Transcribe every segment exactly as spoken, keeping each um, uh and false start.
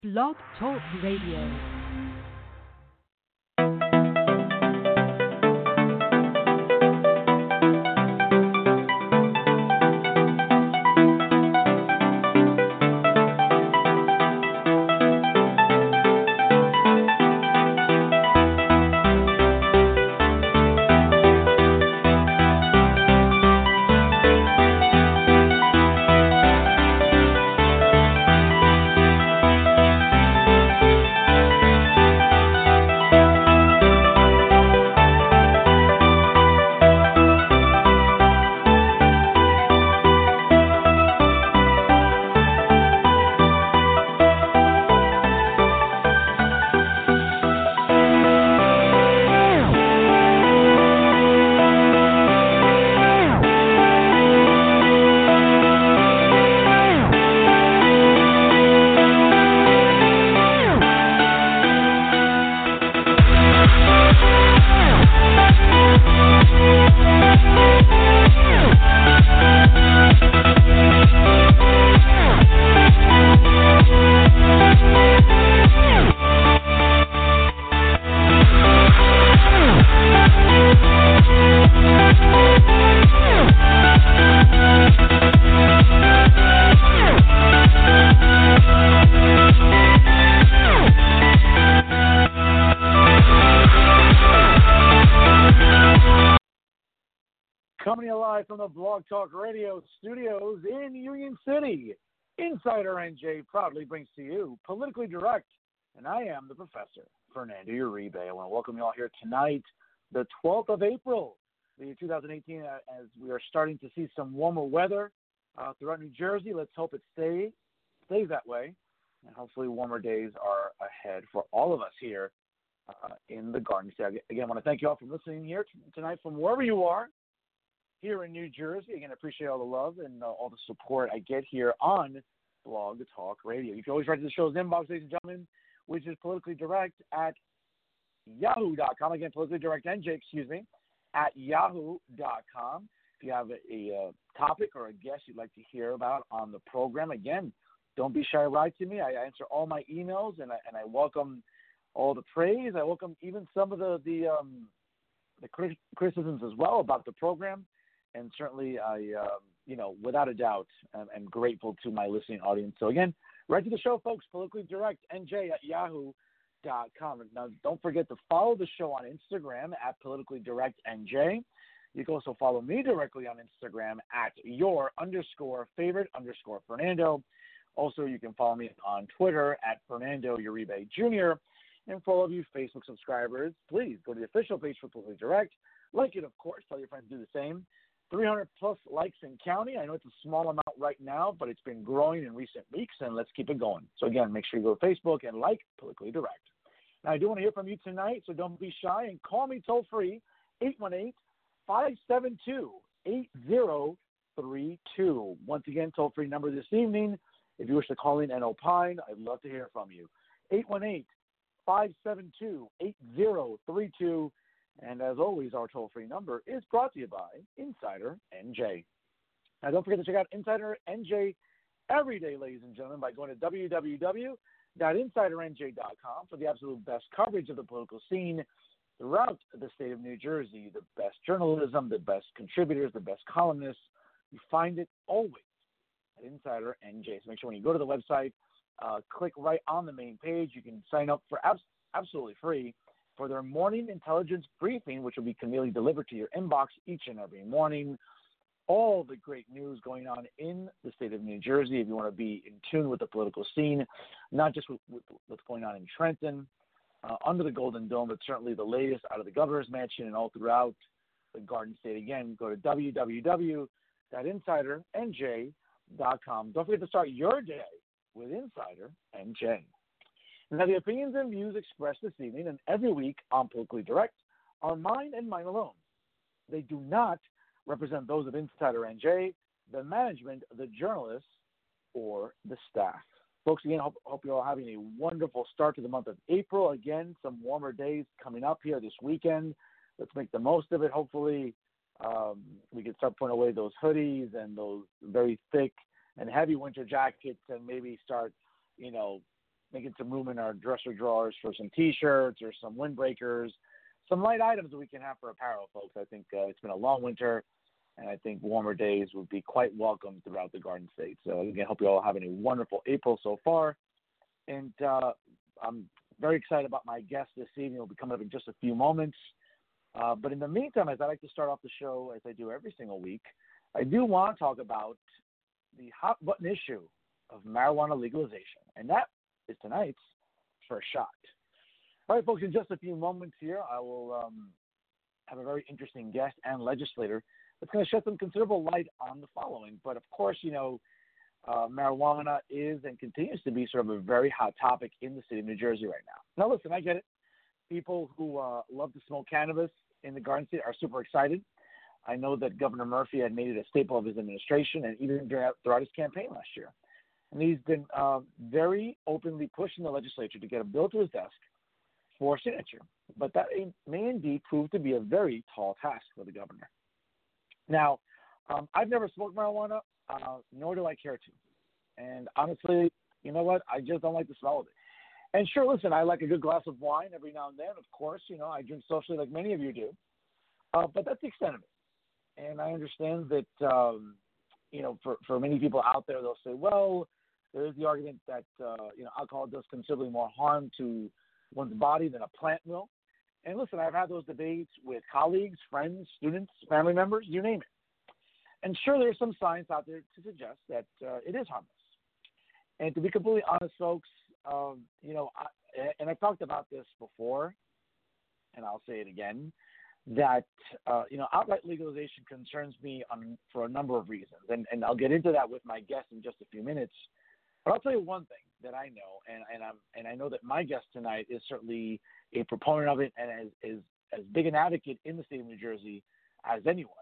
Blog Talk Radio. Coming alive from the Blog Talk Radio studios in Union City, Insider N J proudly brings to you Politically Direct, and I am the Professor, Fernando Uribe. I want to welcome you all here tonight, the twelfth of April, the two thousand eighteen, uh, as we are starting to see some warmer weather uh, throughout New Jersey. Let's hope it stay, stays that way, and hopefully warmer days are ahead for all of us here uh, in the Garden State. Again, I want to thank you all for listening here t- tonight from wherever you are here in New Jersey. Again, I appreciate all the love and uh, all the support I get here on Blog Talk Radio. You can always write to the show's inbox, ladies and gentlemen, which is politically direct at yahoo dot com. Again, politically direct N J, excuse me, at yahoo dot com. If you have a, a, a topic or a guest you'd like to hear about on the program, again, don't be shy to write to me. I answer all my emails, and I, and I welcome all the praise. I welcome even some of the the, um, the criticisms as well about the program. And certainly, I, um, you know, without a doubt, am, am grateful to my listening audience. So again, right to the show, folks, politically direct, N J at yahoo dot com. Now, don't forget to follow the show on Instagram at politically direct N J. You can also follow me directly on Instagram at your underscore favorite underscore Fernando. Also, you can follow me on Twitter at Fernando Uribe Junior And for all of you Facebook subscribers, please go to the official page for Politically Direct. Like it, of course. Tell your friends to do the same. three hundred plus likes in county. I know it's a small amount right now, but it's been growing in recent weeks, and let's keep it going. So, again, make sure you go to Facebook and like Politically Direct. Now, I do want to hear from you tonight, so don't be shy and call me toll-free, eight one eight, five seven two, eight zero three two. Once again, toll-free number this evening. If you wish to call in and opine, I'd love to hear from you. eight one eight, five seven two, eight zero three two. And as always, our toll-free number is brought to you by Insider N J. Now, don't forget to check out Insider N J every day, ladies and gentlemen, by going to w w w dot insider n j dot com for the absolute best coverage of the political scene throughout the state of New Jersey. The best journalism, the best contributors, the best columnists. You find it always at Insider N J. So make sure when you go to the website, uh, click right on the main page. You can sign up for abs- absolutely free for their morning intelligence briefing, which will be conveniently delivered to your inbox each and every morning. All the great news going on in the state of New Jersey, if you want to be in tune with the political scene, not just with, with what's going on in Trenton, uh, under the Golden Dome, but certainly the latest out of the governor's mansion and all throughout the Garden State. Again, go to w w w dot insider n j dot com. Don't forget to start your day with Insider N J. Now, the opinions and views expressed this evening and every week on Politically Direct are mine and mine alone. They do not represent those of Insider N J, the management, the journalists, or the staff. Folks, again, hope, hope you're all having a wonderful start to the month of April. Again, some warmer days coming up here this weekend. Let's make the most of it. Hopefully, um, we can start putting away those hoodies and those very thick and heavy winter jackets and maybe start, you know, making some room in our dresser drawers for some T-shirts or some windbreakers, some light items that we can have for apparel, folks. I think uh, it's been a long winter, and I think warmer days would be quite welcome throughout the Garden State. So, again, hope you all having a wonderful April so far. And uh, I'm very excited about my guest this evening. Will be coming up in just a few moments. Uh, but in the meantime, as I like to start off the show, as I do every single week, I do want to talk about the hot button issue of marijuana legalization. And that is tonight's First Shot. All right, folks, in just a few moments here, I will um, have a very interesting guest and legislator that's going to shed some considerable light on the following. But, of course, you know, uh, marijuana is and continues to be sort of a very hot topic in the city of New Jersey right now. Now, listen, I get it. People who uh, love to smoke cannabis in the Garden State are super excited. I know that Governor Murphy had made it a staple of his administration and even throughout his campaign last year. And he's been uh, very openly pushing the legislature to get a bill to his desk for signature. But that may indeed prove to be a very tall task for the governor. Now, um, I've never smoked marijuana, uh, nor do I care to. And honestly, you know what? I just don't like the smell of it. And sure, listen, I like a good glass of wine every now and then. Of course, you know, I drink socially like many of you do. Uh, but that's the extent of it. And I understand that, um, you know, for, for many people out there, they'll say, well, there is the argument that, uh, you know, alcohol does considerably more harm to one's body than a plant will. And listen, I've had those debates with colleagues, friends, students, family members, you name it. And sure, there's some science out there to suggest that uh, it is harmless. And to be completely honest, folks, um, you know, I, and I've talked about this before, and I'll say it again, that, uh, you know, outright legalization concerns me on, for a number of reasons. And, and I'll get into that with my guest in just a few minutes. But I'll tell you one thing that I know, and, and, I'm, and I know that my guest tonight is certainly a proponent of it and is, is as big an advocate in the state of New Jersey as anyone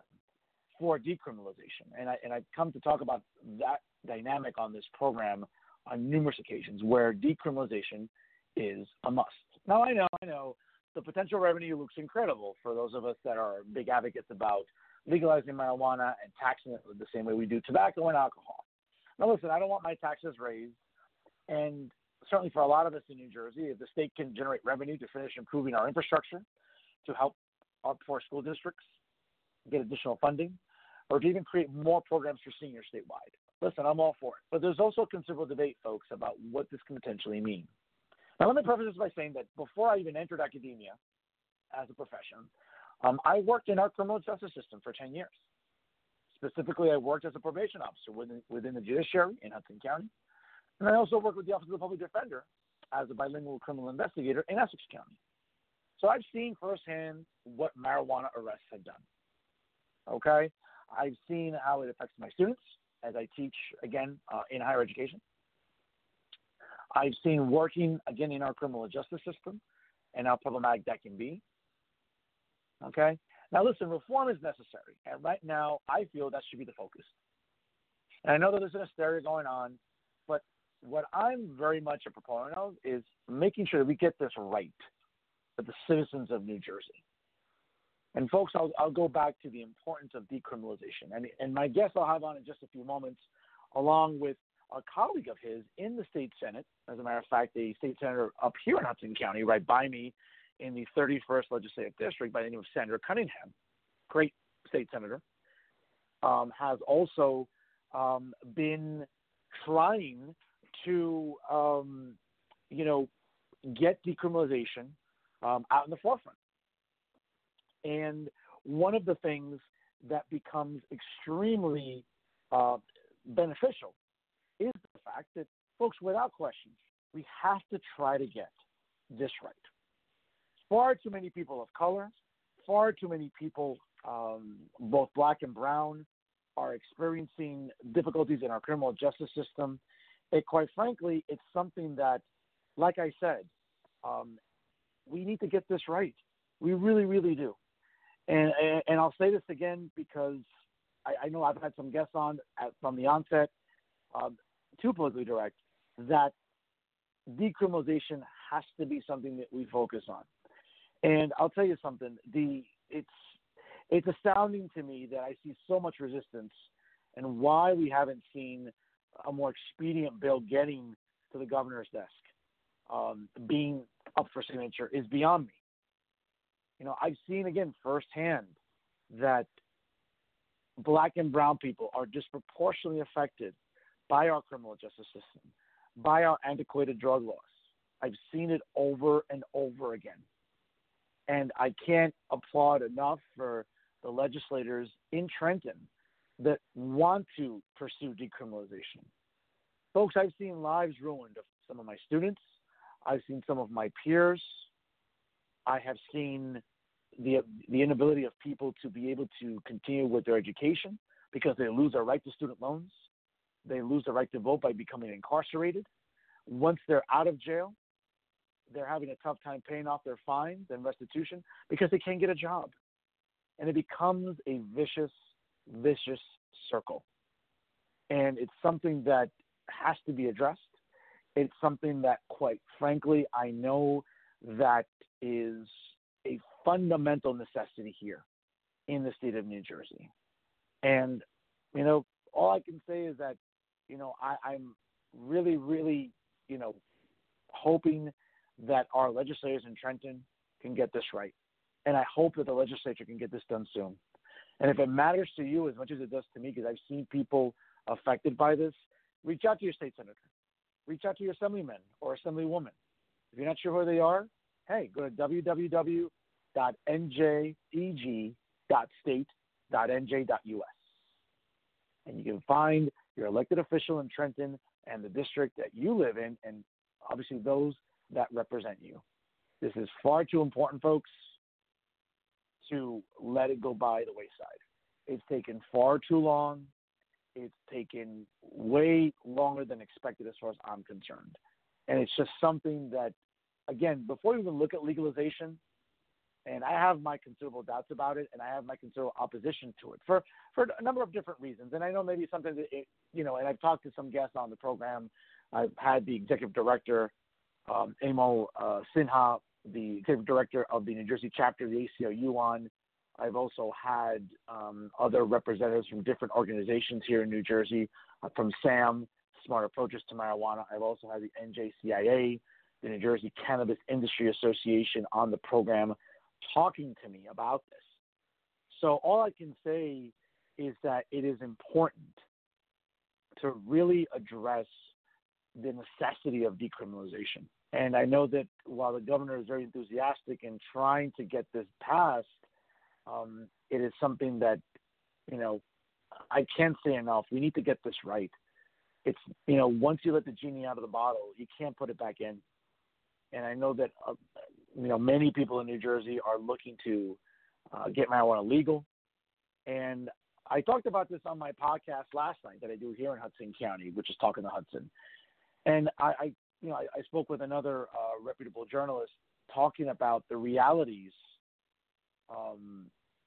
for decriminalization. And, I, and I've come to talk about that dynamic on this program on numerous occasions where decriminalization is a must. Now, I know, I know, the potential revenue looks incredible for those of us that are big advocates about legalizing marijuana and taxing it the same way we do tobacco and alcohol. Now, listen, I don't want my taxes raised, and certainly for a lot of us in New Jersey, if the state can generate revenue to finish improving our infrastructure, to help our poor school districts get additional funding, or to even create more programs for seniors statewide. Listen, I'm all for it. But there's also considerable debate, folks, about what this can potentially mean. Now, let me preface this by saying that before I even entered academia as a profession, um, I worked in our criminal justice system for ten years. Specifically, I worked as a probation officer within, within the judiciary in Hudson County. And I also worked with the Office of the Public Defender as a bilingual criminal investigator in Essex County. So I've seen firsthand what marijuana arrests have done. Okay? I've seen how it affects my students as I teach, again, uh, in higher education. I've seen working, again, in our criminal justice system and how problematic that can be. Okay? Now, listen, reform is necessary. And right now, I feel that should be the focus. And I know that there's an hysteria going on, but what I'm very much a proponent of is making sure that we get this right for the citizens of New Jersey. And, folks, I'll, I'll go back to the importance of decriminalization. And, and my guest I'll have on in just a few moments, along with a colleague of his in the state Senate, as a matter of fact, a state senator up here in Hudson County, right by me in the thirty-first Legislative District by the name of Senator Cunningham, great state senator, um, has also um, been trying to, um, you know, get decriminalization um, out in the forefront. And one of the things that becomes extremely uh, beneficial is the fact that, folks, without question, we have to try to get this right. Far too many people of color, far too many people, um, both black and brown, are experiencing difficulties in our criminal justice system. And quite frankly, it's something that, like I said, um, we need to get this right. We really, really do. And, and, and I'll say this again because I, I know I've had some guests on at, from the onset, um, too politically direct, that decriminalization has to be something that we focus on. And I'll tell you something, the it's it's astounding to me that I see so much resistance and why we haven't seen a more expedient bill getting to the governor's desk. um, being up for signature is beyond me. You know, I've seen, again, firsthand that black and brown people are disproportionately affected by our criminal justice system, by our antiquated drug laws. I've seen it over and over again. And I can't applaud enough for the legislators in Trenton that want to pursue decriminalization. Folks, I've seen lives ruined of some of my students. I've seen some of my peers. I have seen the the inability of people to be able to continue with their education because they lose their right to student loans. They lose their right to vote by becoming incarcerated. Once they're out of jail, they're having a tough time paying off their fines and restitution because they can't get a job. And it becomes a vicious, vicious circle. And it's something that has to be addressed. It's something that, quite frankly, I know that is a fundamental necessity here in the state of New Jersey. And, you know, all I can say is that, you know, I, I'm really, really, you know, hoping that our legislators in Trenton can get this right. And I hope that the legislature can get this done soon. And if it matters to you as much as it does to me, because I've seen people affected by this, reach out to your state senator. Reach out to your assemblyman or assemblywoman. If you're not sure who they are, hey, go to w w w dot n j e g dot state dot n j dot u s. And you can find your elected official in Trenton and the district that you live in, and obviously those that represent you. This is far too important, folks, to let it go by the wayside. It's taken far too long. It's taken way longer than expected as far as I'm concerned. And it's just something that, again, before you even look at legalization, and I have my considerable doubts about it, and I have my considerable opposition to it for, for a number of different reasons. And I know maybe something that, it, you know, and I've talked to some guests on the program. I've had the executive director, um, Amo uh, Sinha, the executive director of the New Jersey chapter of the A C L U on. I've also had um, other representatives from different organizations here in New Jersey, uh, from SAM, Smart Approaches to Marijuana. I've also had the N J C I A, the New Jersey Cannabis Industry Association, on the program talking to me about this. So all I can say is that it is important to really address the necessity of decriminalization. And I know that while the governor is very enthusiastic in trying to get this passed, um, it is something that, you know, I can't say enough. We need to get this right. It's, you know, once you let the genie out of the bottle, you can't put it back in. And I know that, uh, you know, many people in New Jersey are looking to uh, get marijuana legal. And I talked about this on my podcast last night that I do here in Hudson County, which is Talking to Hudson. And I, I you know, I, I spoke with another uh, reputable journalist talking about the realities um,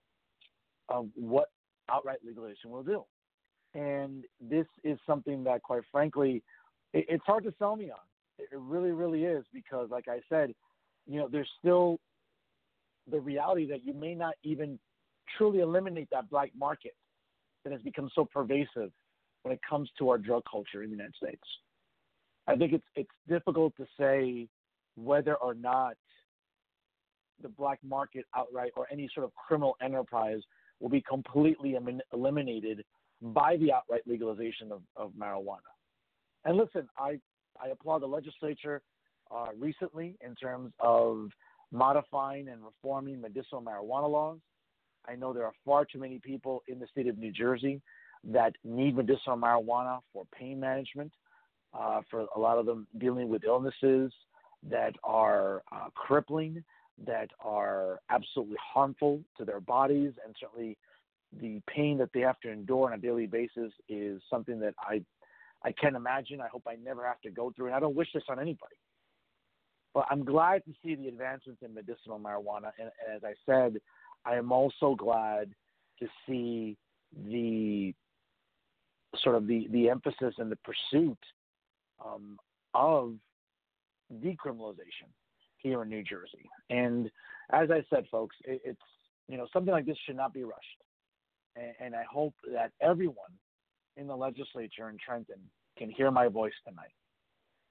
of what outright legalization will do. And this is something that, quite frankly, it, it's hard to sell me on. It really, really is, because, like I said, you know, there's still the reality that you may not even truly eliminate that black market that has become so pervasive when it comes to our drug culture in the United States. I think it's it's difficult to say whether or not the black market outright or any sort of criminal enterprise will be completely elim- eliminated by the outright legalization of, of marijuana. And listen, I, I applaud the legislature uh, recently in terms of modifying and reforming medicinal marijuana laws. I know there are far too many people in the state of New Jersey that need medicinal marijuana for pain management, uh, for a lot of them dealing with illnesses that are uh, crippling, that are absolutely harmful to their bodies, and certainly the pain that they have to endure on a daily basis is something that I I can't imagine. I hope I never have to go through, and I don't wish this on anybody. But I'm glad to see the advancements in medicinal marijuana, and, and as I said, I am also glad to see the sort of the, the emphasis and the pursuit um, of decriminalization here in New Jersey. And as I said, folks, it, it's, you know, something like this should not be rushed. And, and I hope that everyone in the legislature in Trenton can hear my voice tonight.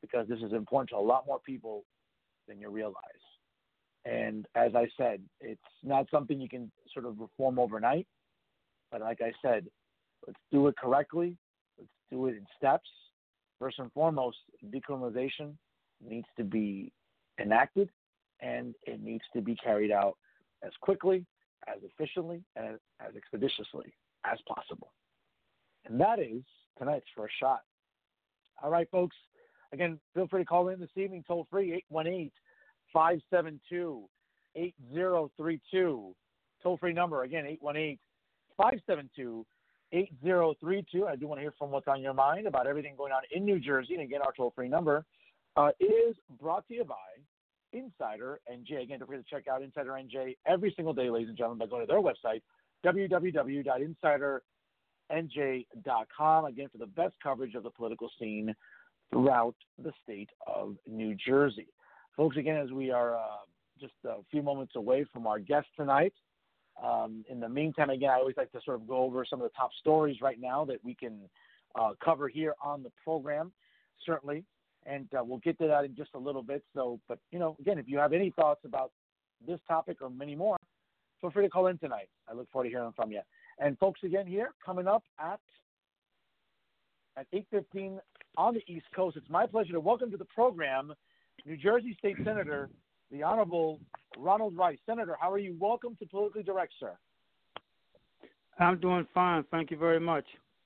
because this is important to a lot more people than you realize. And as I said, it's not something you can sort of reform overnight. But like I said, let's do it correctly. Let's do it in steps. First and foremost, decriminalization needs to be enacted, and it needs to be carried out as quickly, as efficiently, and as expeditiously as possible. And that is tonight's First Shot. All right, folks. Again, feel free to call in this evening, toll free, eight one eight, five seven two, eight zero three two. Toll free number, again, eight one eight, five seven two, eight zero three two. I do want to hear from what's on your mind about everything going on in New Jersey. And again, our toll free number uh, is brought to you by Insider N J. Again, don't forget to check out Insider N J every single day, ladies and gentlemen, by going to their website, w w w dot insider n j dot com. Again, for the best coverage of the political scene throughout the state of New Jersey. Folks, again, as we are uh, just a few moments away from our guest tonight, um, in the meantime, again, I always like to sort of go over some of the top stories right now that we can uh, cover here on the program, certainly. And uh, we'll get to that in just a little bit. So, but, you know, again, if you have any thoughts about this topic or many more, feel free to call in tonight. I look forward to hearing from you. And, folks, again, here, coming up at at eight fifteen on the East Coast, it's my pleasure to welcome to the program New Jersey State Senator, the Honorable Ronald Rice. Senator, how are you? Welcome to Politically Direct, sir. I'm doing fine. Thank you very much.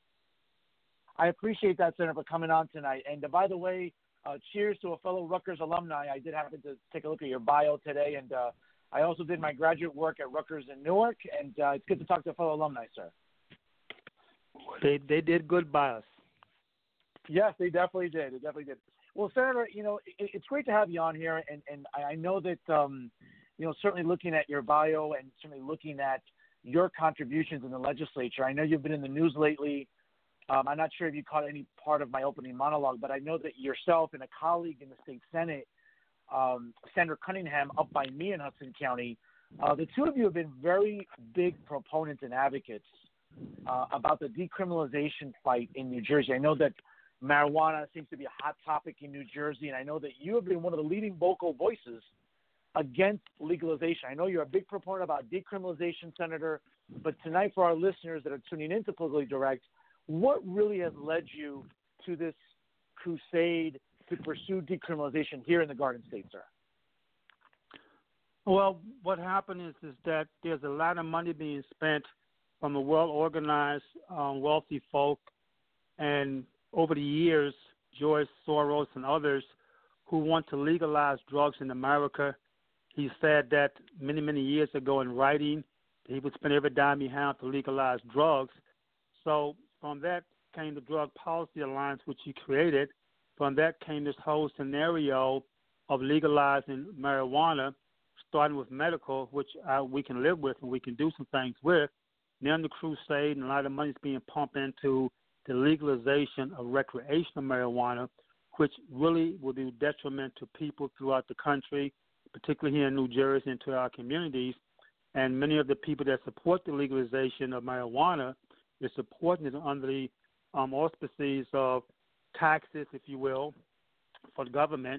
I appreciate that, Senator, for coming on tonight. And uh, by the way, uh, cheers to a fellow Rutgers alumni. I did happen to take a look at your bio today, and uh, I also did my graduate work at Rutgers in Newark, and uh, it's good to talk to a fellow alumni, sir. They they did good by us. Yes, they definitely did. They definitely did. Well, Senator, you know, it, it's great to have you on here, and, and I know that, um, you know, certainly looking at your bio and certainly looking at your contributions in the legislature, I know you've been in the news lately. Um, I'm not sure if you caught any part of my opening monologue, but I know that yourself and a colleague in the state Senate, um, Senator Cunningham, up by me in Hudson County, uh, the two of you have been very big proponents and advocates uh, about the decriminalization fight in New Jersey. I know that marijuana seems to be a hot topic in New Jersey, and I know that you have been one of the leading vocal voices against legalization. I know you're a big proponent about decriminalization, Senator, but tonight for our listeners that are tuning into Politically Direct, what really has led you to this crusade to pursue decriminalization here in the Garden State, sir? Well, what happened is, is that there's a lot of money being spent from the well-organized, um, wealthy folk, and over the years, George Soros and others who want to legalize drugs in America. He said that many, many years ago in writing, he would spend every dime he had to legalize drugs. So from that came the Drug Policy Alliance, which he created. From that came this whole scenario of legalizing marijuana, starting with medical, which uh, we can live with and we can do some things with. Now the crusade, and a lot of money is being pumped into the legalization of recreational marijuana, which really will do detriment to people throughout the country, particularly here in New Jersey and to our communities. And many of the people that support the legalization of marijuana is supporting it under the um, auspices of taxes, if you will, for the government,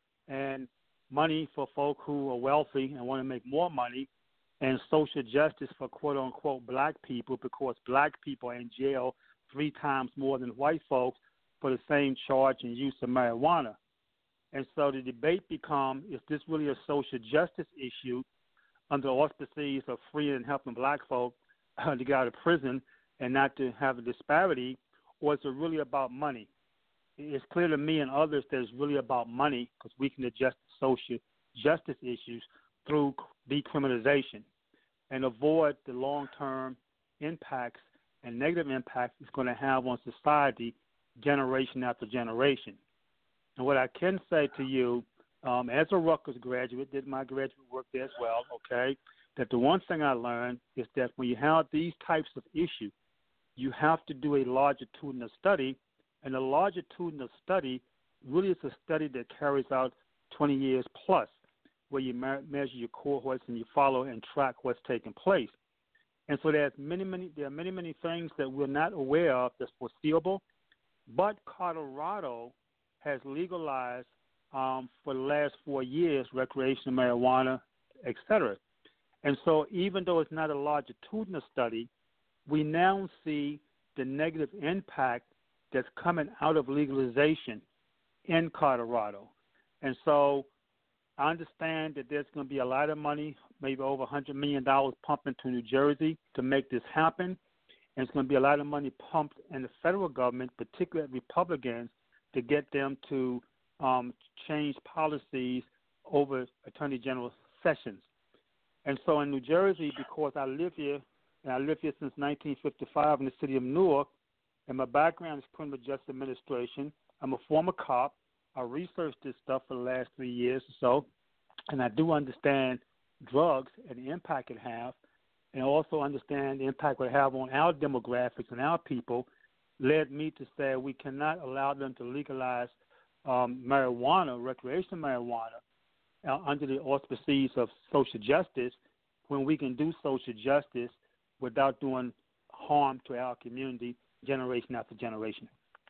and money for folk who are wealthy and want to make more money, and social justice for quote-unquote black people, because black people are in jail three times more than white folks for the same charge and use of marijuana. And so the debate becomes, is this really a social justice issue under the auspices of freeing and helping black folk uh, to get out of prison and not to have a disparity, or is it really about money? It's clear to me and others that it's really about money, because we can adjust social justice issues through decriminalization and avoid the long-term impacts and negative impacts it's going to have on society generation after generation. And what I can say to you, um, as a Rutgers graduate, did my graduate work there as well, okay, that the one thing I learned is that when you have these types of issues, you have to do a longitudinal study, and a longitudinal study really is a study that carries out twenty years plus, where you me- measure your cohorts and you follow and track what's taking place. And so there's many, many, there are many, many things that we're not aware of that's foreseeable, but Colorado has legalized um, for the last four years recreational marijuana, et cetera. And so even though it's not a longitudinal study, we now see the negative impact that's coming out of legalization in Colorado. And so I understand that there's going to be a lot of money, maybe over one hundred million dollars pumped into New Jersey to make this happen. And it's going to be a lot of money pumped in the federal government, particularly Republicans, to get them to um, change policies over Attorney General Sessions. And so in New Jersey, because I live here, and I lived here since nineteen fifty-five in the city of Newark, and my background is criminal justice administration. I'm a former cop. I researched this stuff for the last three years or so, and I do understand drugs and the impact it has, and I also understand the impact it have on our demographics and our people, led me to say we cannot allow them to legalize um, marijuana, recreational marijuana, uh, under the auspices of social justice when we can do social justice without doing harm to our community generation after generation.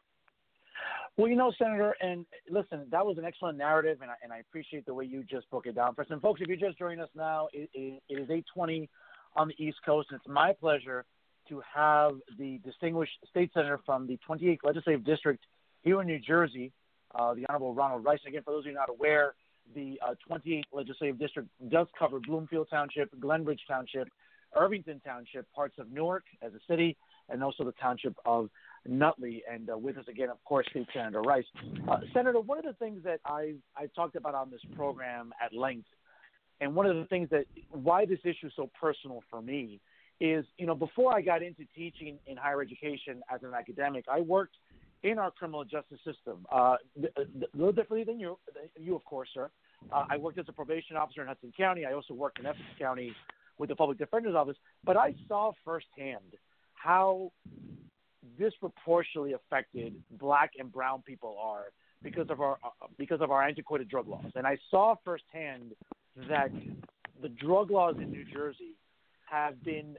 Well, you know, Senator, and listen, that was an excellent narrative, and I, and I appreciate the way you just broke it down. For some folks, if you're just joining us now, it, it, it is eight twenty on the East Coast, and it's my pleasure to have the distinguished state senator from the twenty-eighth Legislative District here in New Jersey, uh, the Honorable Ronald Rice. Again, for those of you not aware, the uh, twenty-eighth Legislative District does cover Bloomfield Township, Glenbridge Township, Irvington Township, parts of Newark as a city, and also the township of Nutley. And uh, with us again, of course, State Senator Rice. Uh, Senator, one of the things that I've, I've talked about on this program at length, and one of the things that why this issue is so personal for me is, you know, before I got into teaching in higher education as an academic, I worked in our criminal justice system, uh, a little differently than you, you of course, sir. Uh, I worked as a probation officer in Hudson County. I also worked in Essex County with the Public Defender's Office. But I saw firsthand how disproportionately affected black and brown people are because of our uh, because of our antiquated drug laws. And I saw firsthand that the drug laws in New Jersey have been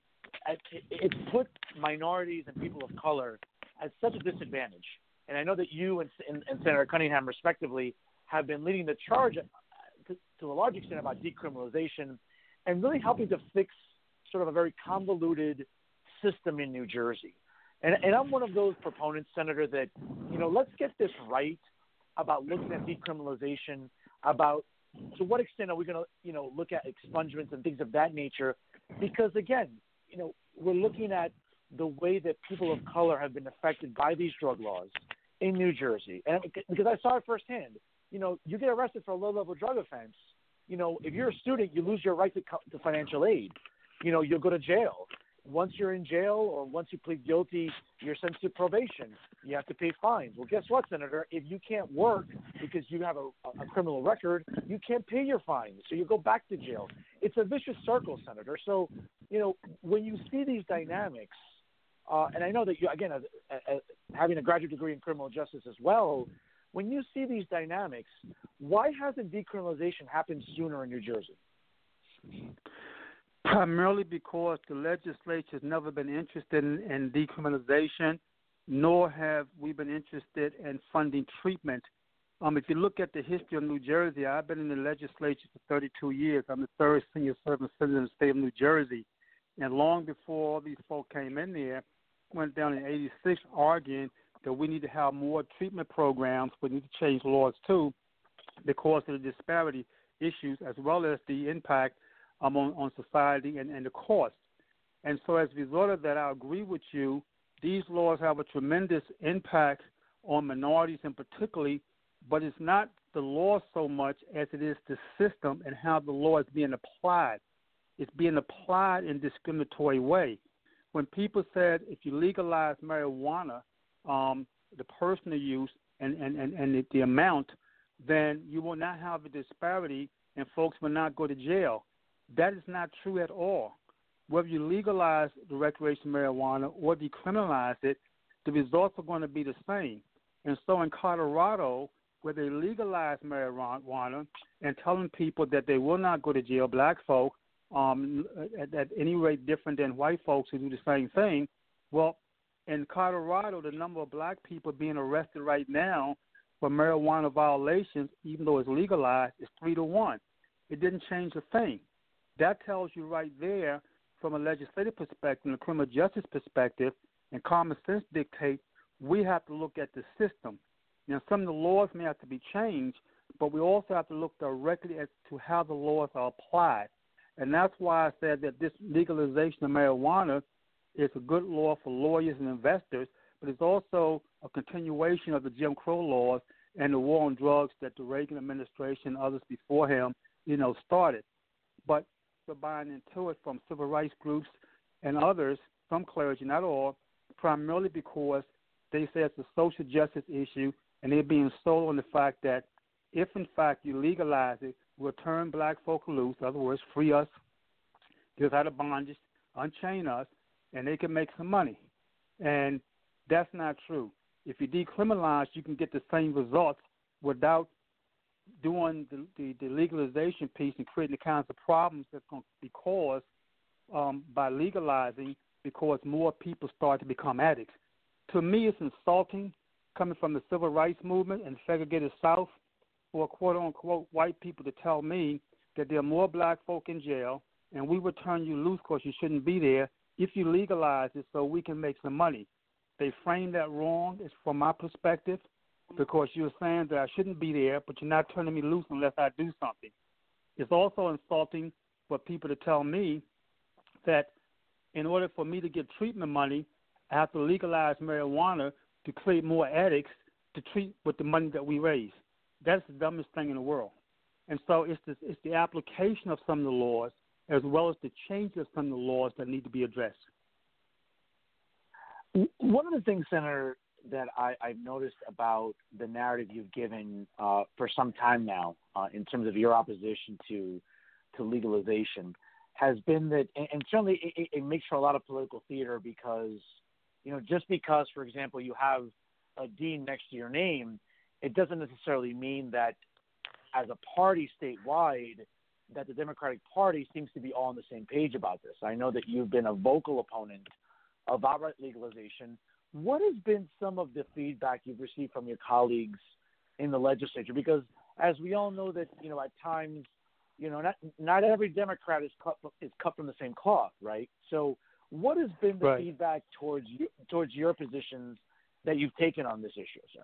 – it's put minorities and people of color at such a disadvantage. And I know that you and, and, and Senator Cunningham, respectively, have been leading the charge to, to a large extent about decriminalization and really helping to fix sort of a very convoluted system in New Jersey. And, and I'm one of those proponents, Senator, that, you know, let's get this right about looking at decriminalization, about to what extent are we going to, you know, look at expungements and things of that nature? Because, again, you know, we're looking at the way that people of color have been affected by these drug laws in New Jersey. And because I saw it firsthand, you know, you get arrested for a low-level drug offense. You know, if you're a student, you lose your right to, to financial aid. You know, you'll go to jail. Once you're in jail or once you plead guilty, you're sent to probation. You have to pay fines. Well, guess what, Senator? If you can't work because you have a, a criminal record, you can't pay your fines, so you go back to jail. It's a vicious circle, Senator. So, you know, when you see these dynamics, uh, and I know that you, again, as, as, having a graduate degree in criminal justice as well, when you see these dynamics, why hasn't decriminalization happened sooner in New Jersey? Primarily because the legislature has never been interested in, in decriminalization, nor have we been interested in funding treatment. Um, if you look at the history of New Jersey, I've been in the legislature for thirty-two years. I'm the third senior serving citizen in the state of New Jersey. And long before all these folk came in there, went down in eighty-six arguing that we need to have more treatment programs. We need to change laws too because of the disparity issues as well as the impact Um, on, on society and, and the cost. And so as a result of that, I agree with you, these laws have a tremendous impact on minorities in particularly, but it's not the law so much as it is the system and how the law is being applied. It's being applied in a discriminatory way. When people said if you legalize marijuana, um, the personal use and, and, and, and the, the amount, then you will not have a disparity and folks will not go to jail. That is not true at all. Whether you legalize the recreational marijuana or decriminalize it, the results are going to be the same. And so in Colorado, where they legalize marijuana and telling people that they will not go to jail, black folk, um, at, at any rate different than white folks who do the same thing, well, in Colorado, the number of black people being arrested right now for marijuana violations, even though it's legalized, is three to one. It didn't change a thing. That tells you right there, from a legislative perspective and a criminal justice perspective, and common sense dictates we have to look at the system. Now, some of the laws may have to be changed, but we also have to look directly as to how the laws are applied. And that's why I said that this legalization of marijuana is a good law for lawyers and investors, but it's also a continuation of the Jim Crow laws and the war on drugs that the Reagan administration and others before him, you know, started. But we're buying into it from civil rights groups and others, some clergy, not all, primarily because they say it's a social justice issue, and they're being sold on the fact that if, in fact, you legalize it, we'll turn black folk loose, in other words, free us, get us out of bondage, unchain us, and they can make some money. And that's not true. If you decriminalize, you can get the same results without doing the, the, the legalization piece and creating the kinds of problems that's going to be caused um, by legalizing, because more people start to become addicts. To me, it's insulting coming from the civil rights movement and segregated South for quote-unquote white people to tell me that there are more black folk in jail and we will turn you loose because you shouldn't be there if you legalize it so we can make some money. They framed that wrong, it's from my perspective, because you're saying that I shouldn't be there, but you're not turning me loose unless I do something. It's also insulting for people to tell me that in order for me to get treatment money, I have to legalize marijuana to create more addicts to treat with the money that we raise. That's the dumbest thing in the world. And so it's the, it's the application of some of the laws as well as the change of some of the laws that need to be addressed. One of the things, Senator, that I, I've noticed about the narrative you've given uh, for some time now uh, in terms of your opposition to to legalization has been that, and, and certainly it, it makes for a lot of political theater because, you know, just because, for example, you have a Dean next to your name, it doesn't necessarily mean that as a party statewide that the Democratic Party seems to be all on the same page about this. I know that you've been a vocal opponent of outright legalization. What has been some of the feedback you've received from your colleagues in the legislature? Because as we all know that, you know, at times, you know, not not every Democrat is cut, is cut from the same cloth, right? So what has been the right. feedback towards you, towards your positions that you've taken on this issue, sir?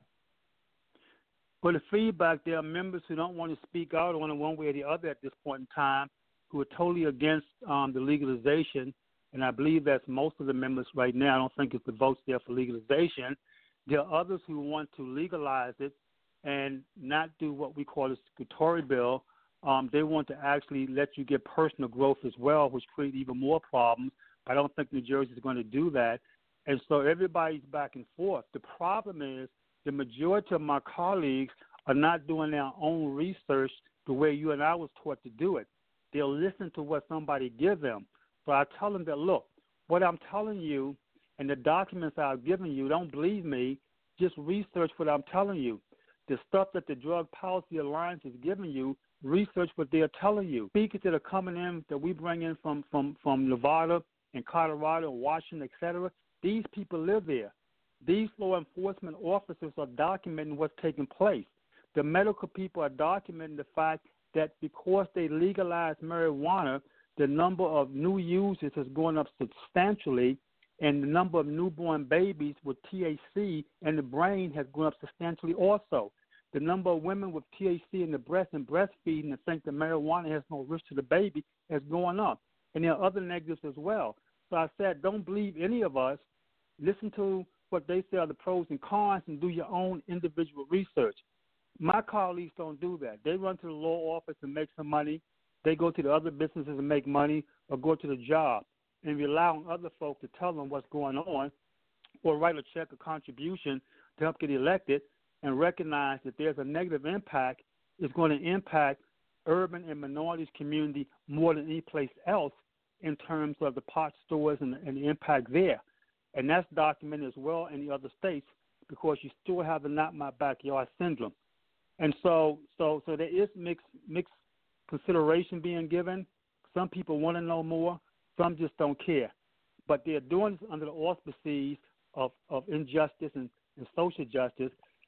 Well, the feedback, there are members who don't want to speak out on it one way or the other at this point in time, who are totally against um, the legalization, and I believe that's most of the members right now. I don't think it's the votes there for legalization. There are others who want to legalize it and not do what we call a statutory bill. Um, they want to actually let you get personal growth as well, which creates even more problems. I don't think New Jersey is going to do that. And so everybody's back and forth. The problem is the majority of my colleagues are not doing their own research the way you and I was taught to do it. They'll listen to what somebody gives them. But I tell them that, look, what I'm telling you and the documents I've given you, don't believe me, just research what I'm telling you. The stuff that the Drug Policy Alliance is giving you, research what they're telling you. Speakers that are coming in, that we bring in from, from, from Nevada and Colorado and Washington, et cetera, these people live there. These law enforcement officers are documenting what's taking place. The medical people are documenting the fact that because they legalized marijuana, the number of new users has gone up substantially, and the number of newborn babies with T H C in the brain has gone up substantially also. The number of women with T H C in the breast and breastfeeding and think that marijuana has no risk to the baby has gone up. And there are other negatives as well. So I said, don't believe any of us. Listen to what they say are the pros and cons and do your own individual research. My colleagues don't do that. They run to the law office and make some money. They go to the other businesses and make money, or go to the job and rely on other folks to tell them what's going on, or write a check or contribution to help get elected, and recognize that there's a negative impact. It's going to impact urban and minorities community more than any place else in terms of the pot stores and, and the impact there. And that's documented as well in the other states, because you still have the not my backyard syndrome. And so so so there is mixed mixed consideration being given. Some people want to know more, some just don't care. But they're doing this under the auspices of, of injustice and, and social justice.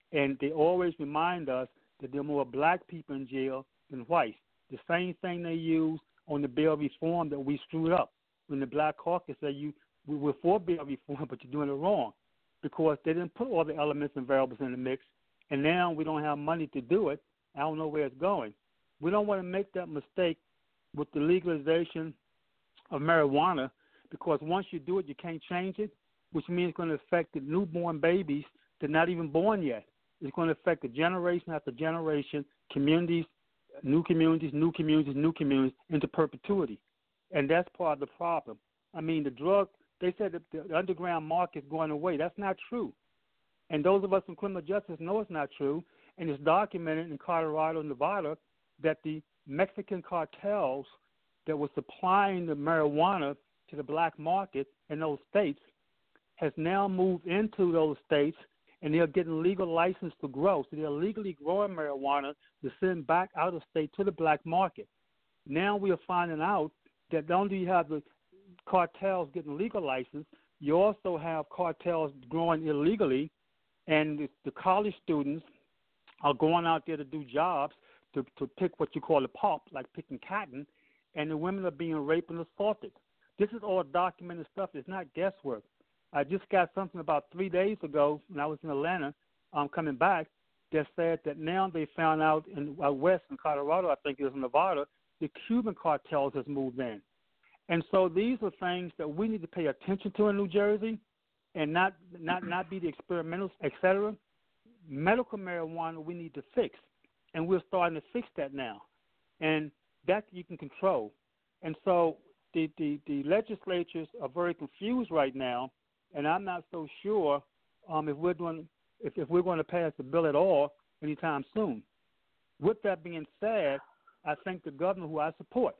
And they always remind us that there are more black people in jail than whites. The same thing they use on the bail reform that we screwed up. When the Black Caucus said you we were for bail reform, but you're doing it wrong because they didn't put all the elements and variables in the mix, and now we don't have money to do it. I don't know where it's going. We don't want to make that mistake with the legalization of marijuana because once you do it, you can't change it, which means it's going to affect the newborn babies that are not even born yet. It's going to affect the generation after generation, communities, new communities, new communities, new communities into perpetuity. And that's part of the problem. I mean, the drug, they said that the underground market is going away. That's not true. And those of us in criminal justice know it's not true. And it's documented in Colorado and Nevada that the Mexican cartels that were supplying the marijuana to the black market in those states has now moved into those states, and they're getting legal license to grow. So they're legally growing marijuana to send back out of state to the black market. Now we are finding out that not only do you have the cartels getting legal license, you also have cartels growing illegally, and the, the college students are going out there to do jobs to, to pick what you call a pulp, like picking cotton, and the women are being raped and assaulted. This is all documented stuff. It's not guesswork. I just got something about three days ago when I was in Atlanta, um, coming back, that said that now they found out in uh, west in Colorado, I think it was in Nevada, the Cuban cartels has moved in. And so these are things that we need to pay attention to in New Jersey and not not, not be the experimentals, et cetera. Medical marijuana we need to fix, and we're starting to fix that now. And that you can control. And so the, the, the legislatures are very confused right now, and I'm not so sure um, if we're doing if, if we're going to pass the bill at all anytime soon. With that being said, I think the governor, who I support,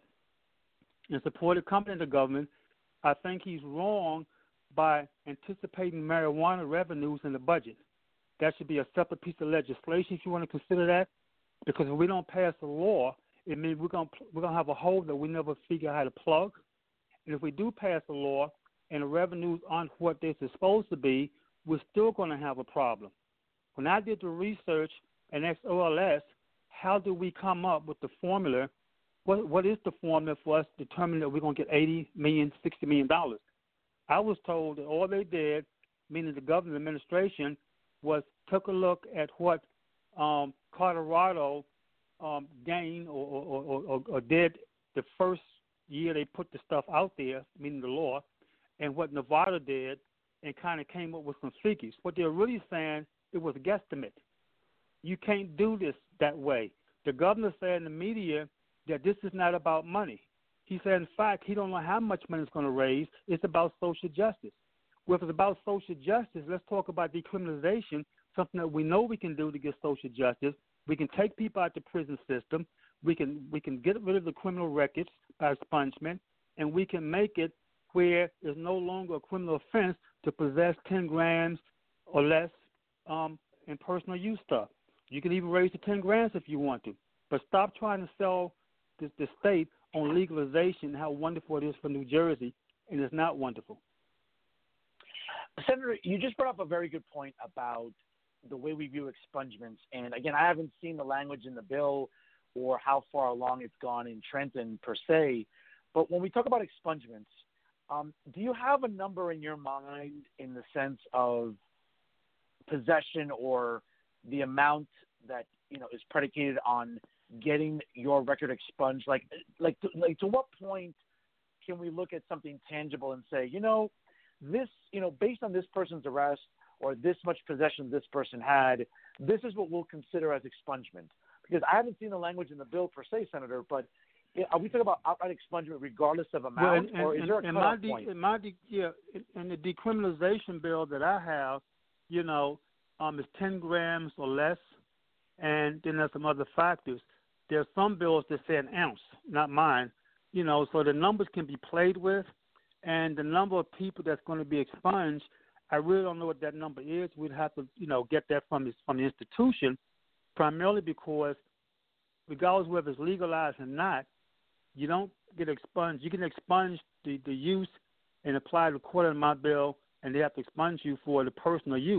and support accompanying the government, I think he's wrong by anticipating marijuana revenues in the budget. That should be a separate piece of legislation if you want to consider that, because if we don't pass a law, it means we're going we're going to have a hole that we never figure out how to plug. And if we do pass a law and the revenues aren't what they're supposed to be, we're still going to have a problem. When I did the research and asked O L S, how do we come up with the formula? What what is the formula for us determining that we're going to get eighty million dollars, sixty million dollars? I was told that all they did, meaning the government administration, was took a look at what um, Colorado um, gained or, or, or, or did the first year they put the stuff out there, meaning the law, and what Nevada did, and kind of came up with some figures. What they're really saying, it was a guesstimate. You can't do this that way. The governor said in the media that this is not about money. He said, in fact, he don't know how much money it's going to raise. It's about social justice. Well, if it's about social justice, let's talk about decriminalization, something that we know we can do to get social justice. We can take people out the prison system. We can we can get rid of the criminal records by expungement, and we can make it where it's no longer a criminal offense to possess ten grams or less um, in personal use stuff. You can even raise to ten grams if you want to, but stop trying to sell the, the state on legalization, how wonderful it is for New Jersey, and it's not wonderful. Senator, you just brought up a very good point about the way we view expungements. And, again, I haven't seen the language in the bill or how far along it's gone in Trenton per se. But when we talk about expungements, um, do you have a number in your mind in the sense of possession or the amount that, you know, is predicated on getting your record expunged? Like, like, to, like, to what point can we look at something tangible and say, you know, this, you know, based on this person's arrest or this much possession this person had, this is what we'll consider as expungement? Because I haven't seen the language in the bill per se, Senator, but are we talking about outright expungement regardless of amount, well, and, and, or is there a cutoff de- point? In my de- yeah, in the decriminalization bill that I have, you know, um, it's ten grams or less, and then there's some other factors. There are some bills that say an ounce, not mine, you know, so the numbers can be played with, and the number of people that's going to be expunged, I really don't know what that number is. We'd have to, you know, get that from the, from the institution, primarily because regardless whether it's legalized or not, you don't get expunged. You can expunge the, the use and apply the quarter amount bill, and they have to expunge you for the personal use.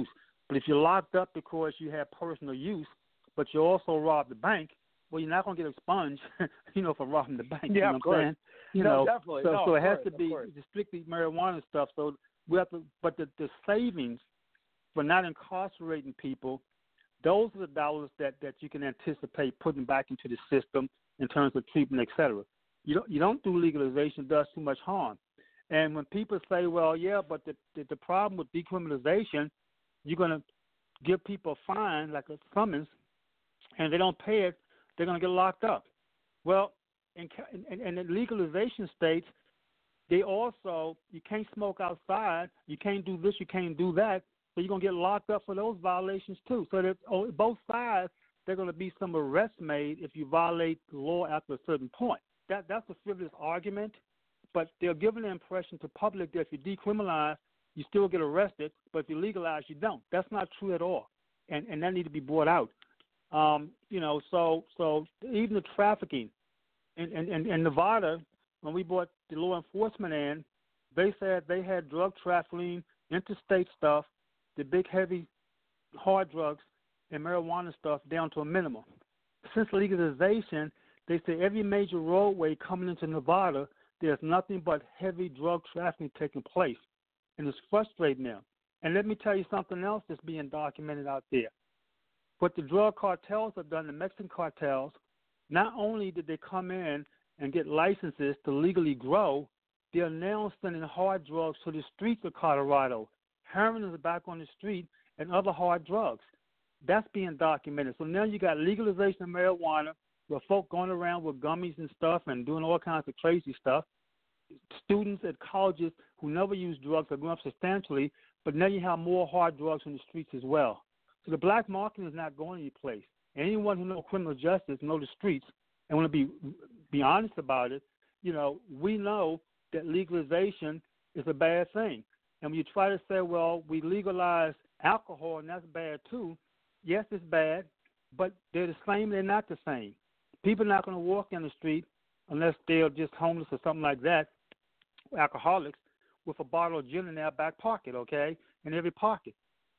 But if you're locked up because you have personal use, but you also robbed the bank, well, you're not going to get expunged, you know, for robbing the bank. Yeah, you know of course. What I'm saying? You no, know, definitely. So, no, so it has course, to be strictly marijuana stuff. So we have to, but the, the savings for not incarcerating people, those are the dollars that, that you can anticipate putting back into the system in terms of treatment, et cetera. You don't, you don't do legalization, it does too much harm. And when people say, well, yeah, but the, the, the problem with decriminalization, you're going to give people a fine, like a summons, and they don't pay it, they're going to get locked up. Well, in, in, in the legalization states, they also, you can't smoke outside, you can't do this, you can't do that, so you're going to get locked up for those violations too. So that on both sides, there's going to be some arrests made if you violate the law after a certain point. That That's a frivolous argument, but they're giving the impression to public that if you decriminalize, you still get arrested, but if you legalize, you don't. That's not true at all, and, and that needs to be brought out. Um, you know, so so even the trafficking in, in, in Nevada, when we brought the law enforcement in, they said they had drug trafficking, interstate stuff, the big, heavy, hard drugs, and marijuana stuff down to a minimum. Since legalization, they say every major roadway coming into Nevada, there's nothing but heavy drug trafficking taking place, and it's frustrating them. And let me tell you something else that's being documented out there. What the drug cartels have done, the Mexican cartels, not only did they come in and get licenses to legally grow, they are now sending hard drugs to the streets of Colorado. Heroin is back on the street and other hard drugs. That's being documented. So now you got legalization of marijuana, where folk going around with gummies and stuff and doing all kinds of crazy stuff. Students at colleges who never use drugs are going up substantially, but now you have more hard drugs on the streets as well. So the black market is not going any place. Anyone who knows criminal justice knows the streets and want to be be honest about it. You know, we know that legalization is a bad thing. And when you try to say, well, we legalize alcohol and that's bad too, yes, it's bad, but they're the same, they're not the same. People are not going to walk in the street unless they're just homeless or something like that, alcoholics, with a bottle of gin in their back pocket, okay, in every pocket.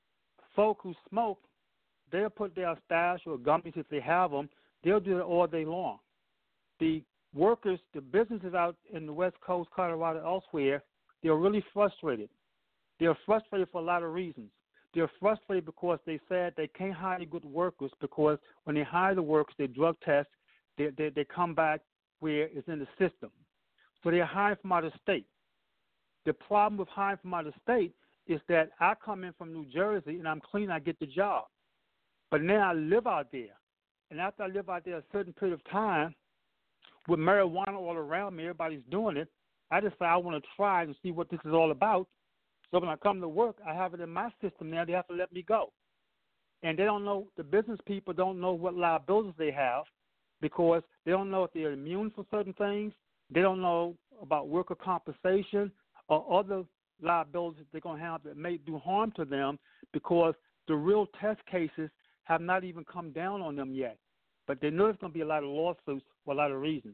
Folk who smoke, they'll put their stash or gummies if they have them, they'll do it all day long. The workers, the businesses out in the West Coast, Colorado, elsewhere, they're really frustrated. They're frustrated for a lot of reasons. They're frustrated because they said they can't hire good workers because when they hire the workers, they drug test, they, they, they come back where it's in the system. So they're hiring from out of state. The problem with hiring from out of state is that I come in from New Jersey and I'm clean, I get the job. But now I live out there. And after I live out there a certain period of time, with marijuana all around me, everybody's doing it, I decide I want to try and see what this is all about. So when I come to work, I have it in my system now. They have to let me go. And they don't know, the business people don't know what liabilities they have because they don't know if they're immune for certain things. They don't know about worker compensation or other liabilities they're going to have that may do harm to them because the real test cases have not even come down on them yet. But they know there's going to be a lot of lawsuits for a lot of reasons.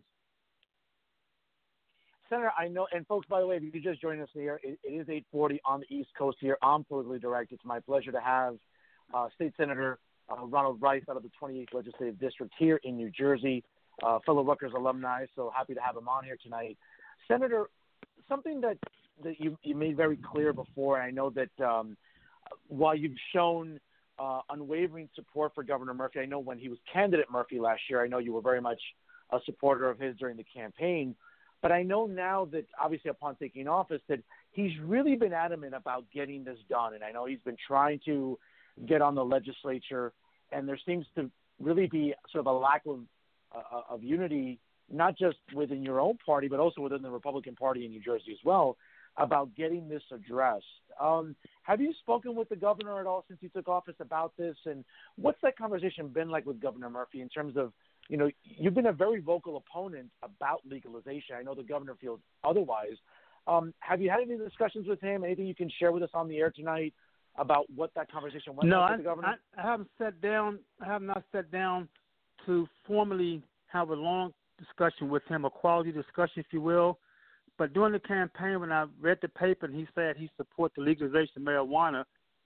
Senator, I know, and folks, by the way, if you just joined us here, it, it is eight forty on the East Coast here. I'm Politically Direct. It's my pleasure to have uh, State Senator uh, Ronald Rice out of the twenty-eighth Legislative District here in New Jersey, uh, fellow Rutgers alumni, so happy to have him on here tonight. Senator, something that, that you, you made very clear before, and I know that um, while you've shown uh, unwavering support for Governor Murphy, I know when he was candidate Murphy last year, I know you were very much a supporter of his during the campaign. But I know now that, obviously, upon taking office, that he's really been adamant about getting this done. And I know he's been trying to get on the legislature, and there seems to really be sort of a lack of uh, of unity, not just within your own party, but also within the Republican Party in New Jersey as well, about getting this addressed. Um, have you spoken with the governor at all since he took office about this? And what's that conversation been like with Governor Murphy in terms of, you know, you've been a very vocal opponent about legalization. I know the governor feels otherwise. Um, have you had any discussions with him? Anything you can share with us on the air tonight about what that conversation went no, like I, with the governor? I, I haven't sat down. I have not sat down to formally have a long discussion with him, a quality discussion, if you will. But during the campaign, when I read the paper and he said he supports the legalization of marijuana,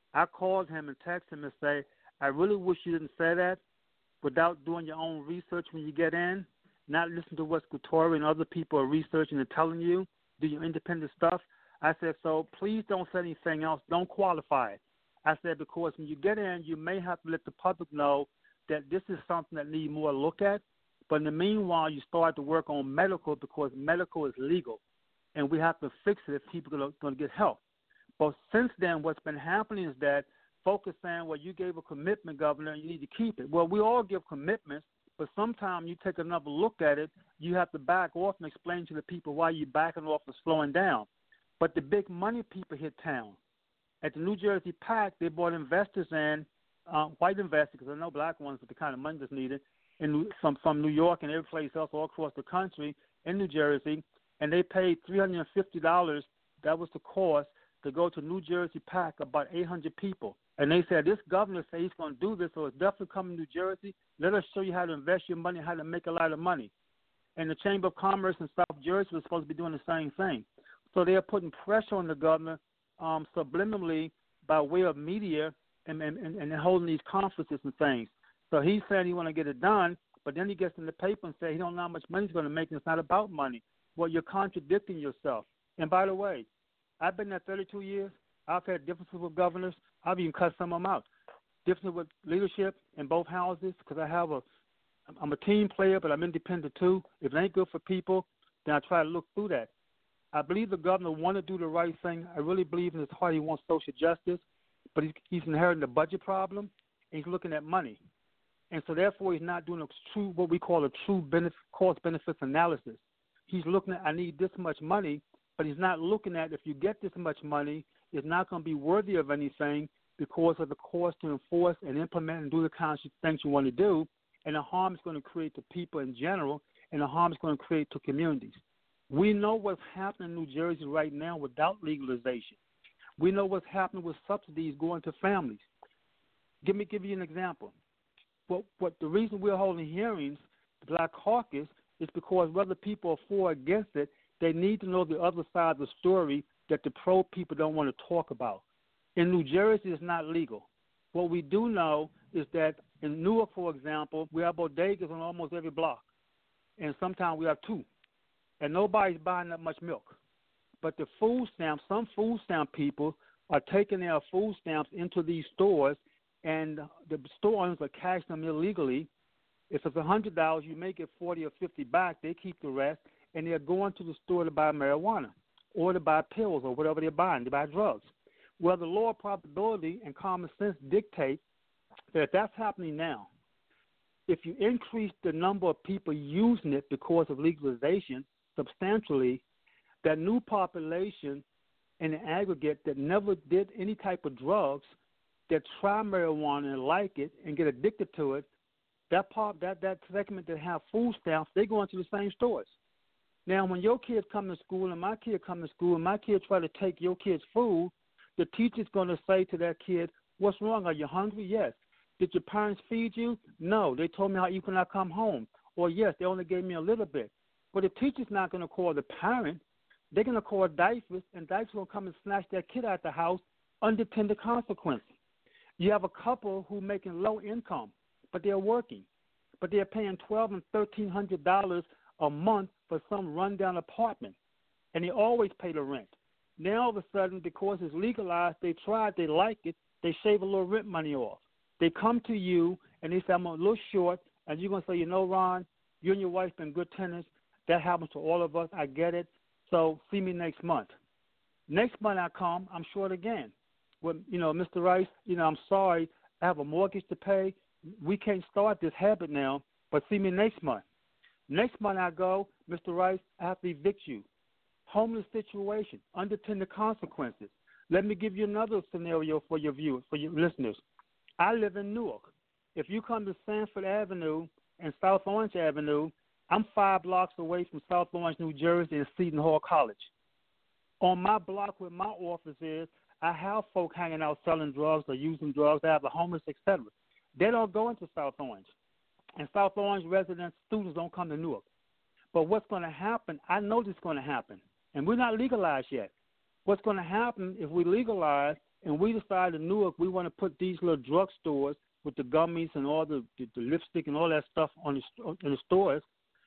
I called him and texted him and say, I really wish you didn't say that without doing your own research when you get in, not listen to what Scatori and other people are researching and telling you, do your independent stuff. I said, so please don't say anything else. Don't qualify it. I said, because when you get in, you may have to let the public know that this is something that needs more look at. But in the meanwhile, you start to work on medical because medical is legal, and we have to fix it if people are going to get help. But since then, what's been happening is that folks are saying, well, you gave a commitment, Governor, and you need to keep it. Well, we all give commitments, but sometimes you take another look at it, you have to back off and explain to the people why you're backing off and slowing down. But the big money people hit town. At the New Jersey PAC, they brought investors in, uh, white investors, because I know black ones with the kind of money that's needed, in from, from New York and every place else all across the country in New Jersey, and they paid three hundred fifty dollars. That was the cost to go to New Jersey PAC, about eight hundred people. And they said, this governor said he's going to do this, so it's definitely coming to New Jersey. Let us show you how to invest your money, how to make a lot of money. And the Chamber of Commerce in South Jersey was supposed to be doing the same thing. So they are putting pressure on the governor um, subliminally by way of media and, and, and holding these conferences and things. So he's saying he want to get it done, but then he gets in the paper and says he don't know how much money he's going to make, and it's not about money. Well, you're contradicting yourself. And by the way, I've been there thirty-two years. I've had differences with governors. I've even cut some of them out. Differences with leadership in both houses because I have a, I'm a team player, but I'm independent too. If it ain't good for people, then I try to look through that. I believe the governor want to do the right thing. I really believe in his heart he wants social justice, but he's, he's inheriting a budget problem, and he's looking at money. And so, therefore, he's not doing a true, what we call a true benefit, cost-benefits analysis. He's looking at, I need this much money, but he's not looking at, if you get this much money, it's not going to be worthy of anything because of the cost to enforce and implement and do the kinds of things you want to do, and the harm it's going to create to people in general, and the harm it's going to create to communities. We know what's happening in New Jersey right now without legalization. We know what's happening with subsidies going to families. Give me give you an example. What, what the reason we're holding hearings, the Black Caucus, is because whether people are for or against it, they need to know the other side of the story that the pro people don't want to talk about. In New Jersey, it's not legal. What we do know is that in Newark, for example, we have bodegas on almost every block, and sometimes we have two, and nobody's buying that much milk. But the food stamps, some food stamp people are taking their food stamps into these stores, and the store owners are cashing them illegally. If it's one hundred dollars, you may get forty or fifty back. They keep the rest, and they're going to the store to buy marijuana or to buy pills or whatever they're buying, to buy drugs. Well, the law of probability and common sense dictate that if that's happening now, if you increase the number of people using it because of legalization substantially, that new population in the aggregate that never did any type of drugs, that try marijuana and like it and get addicted to it, that part, that, that segment that have food stamps, they go into the same stores. Now, when your kids come to school and my kid come to school and my kid try to take your kid's food, the teacher's going to say to that kid, what's wrong? Are you hungry? Yes. Did your parents feed you? No. They told me how you cannot come home. Or, yes, they only gave me a little bit. But the teacher's not going to call the parent. They're going to call DYFS, and DYFS will come and snatch that kid out the house under tender consequences. You have a couple who making low income, but they're working, but they're paying twelve and thirteen hundred dollars a month for some rundown apartment, and they always pay the rent. Now all of a sudden, because it's legalized, they tried, they like it, they shave a little rent money off. They come to you and they say, I'm a little short, and you're gonna say, you know, Ron, you and your wife been good tenants. That happens to all of us. I get it. So see me next month. Next month I come, I'm short again. Well, you know, Mister Rice, you know, I'm sorry, I have a mortgage to pay. We can't start this habit now, but see me next month. Next month I go, Mister Rice, I have to evict you. Homeless situation, unintended consequences. Let me give you another scenario for your viewers, for your listeners. I live in Newark. If you come to Sanford Avenue and South Orange Avenue, I'm five blocks away from South Orange, New Jersey, and Seton Hall College. On my block where my office is, I have folk hanging out selling drugs or using drugs. I have the homeless, et cetera. They don't go into South Orange. And South Orange residents, students don't come to Newark. But what's going to happen, I know this is going to happen, and we're not legalized yet. What's going to happen if we legalize, and we decided in Newark we want to put these little drug stores with the gummies and all the, the, the lipstick and all that stuff on the, in the stores,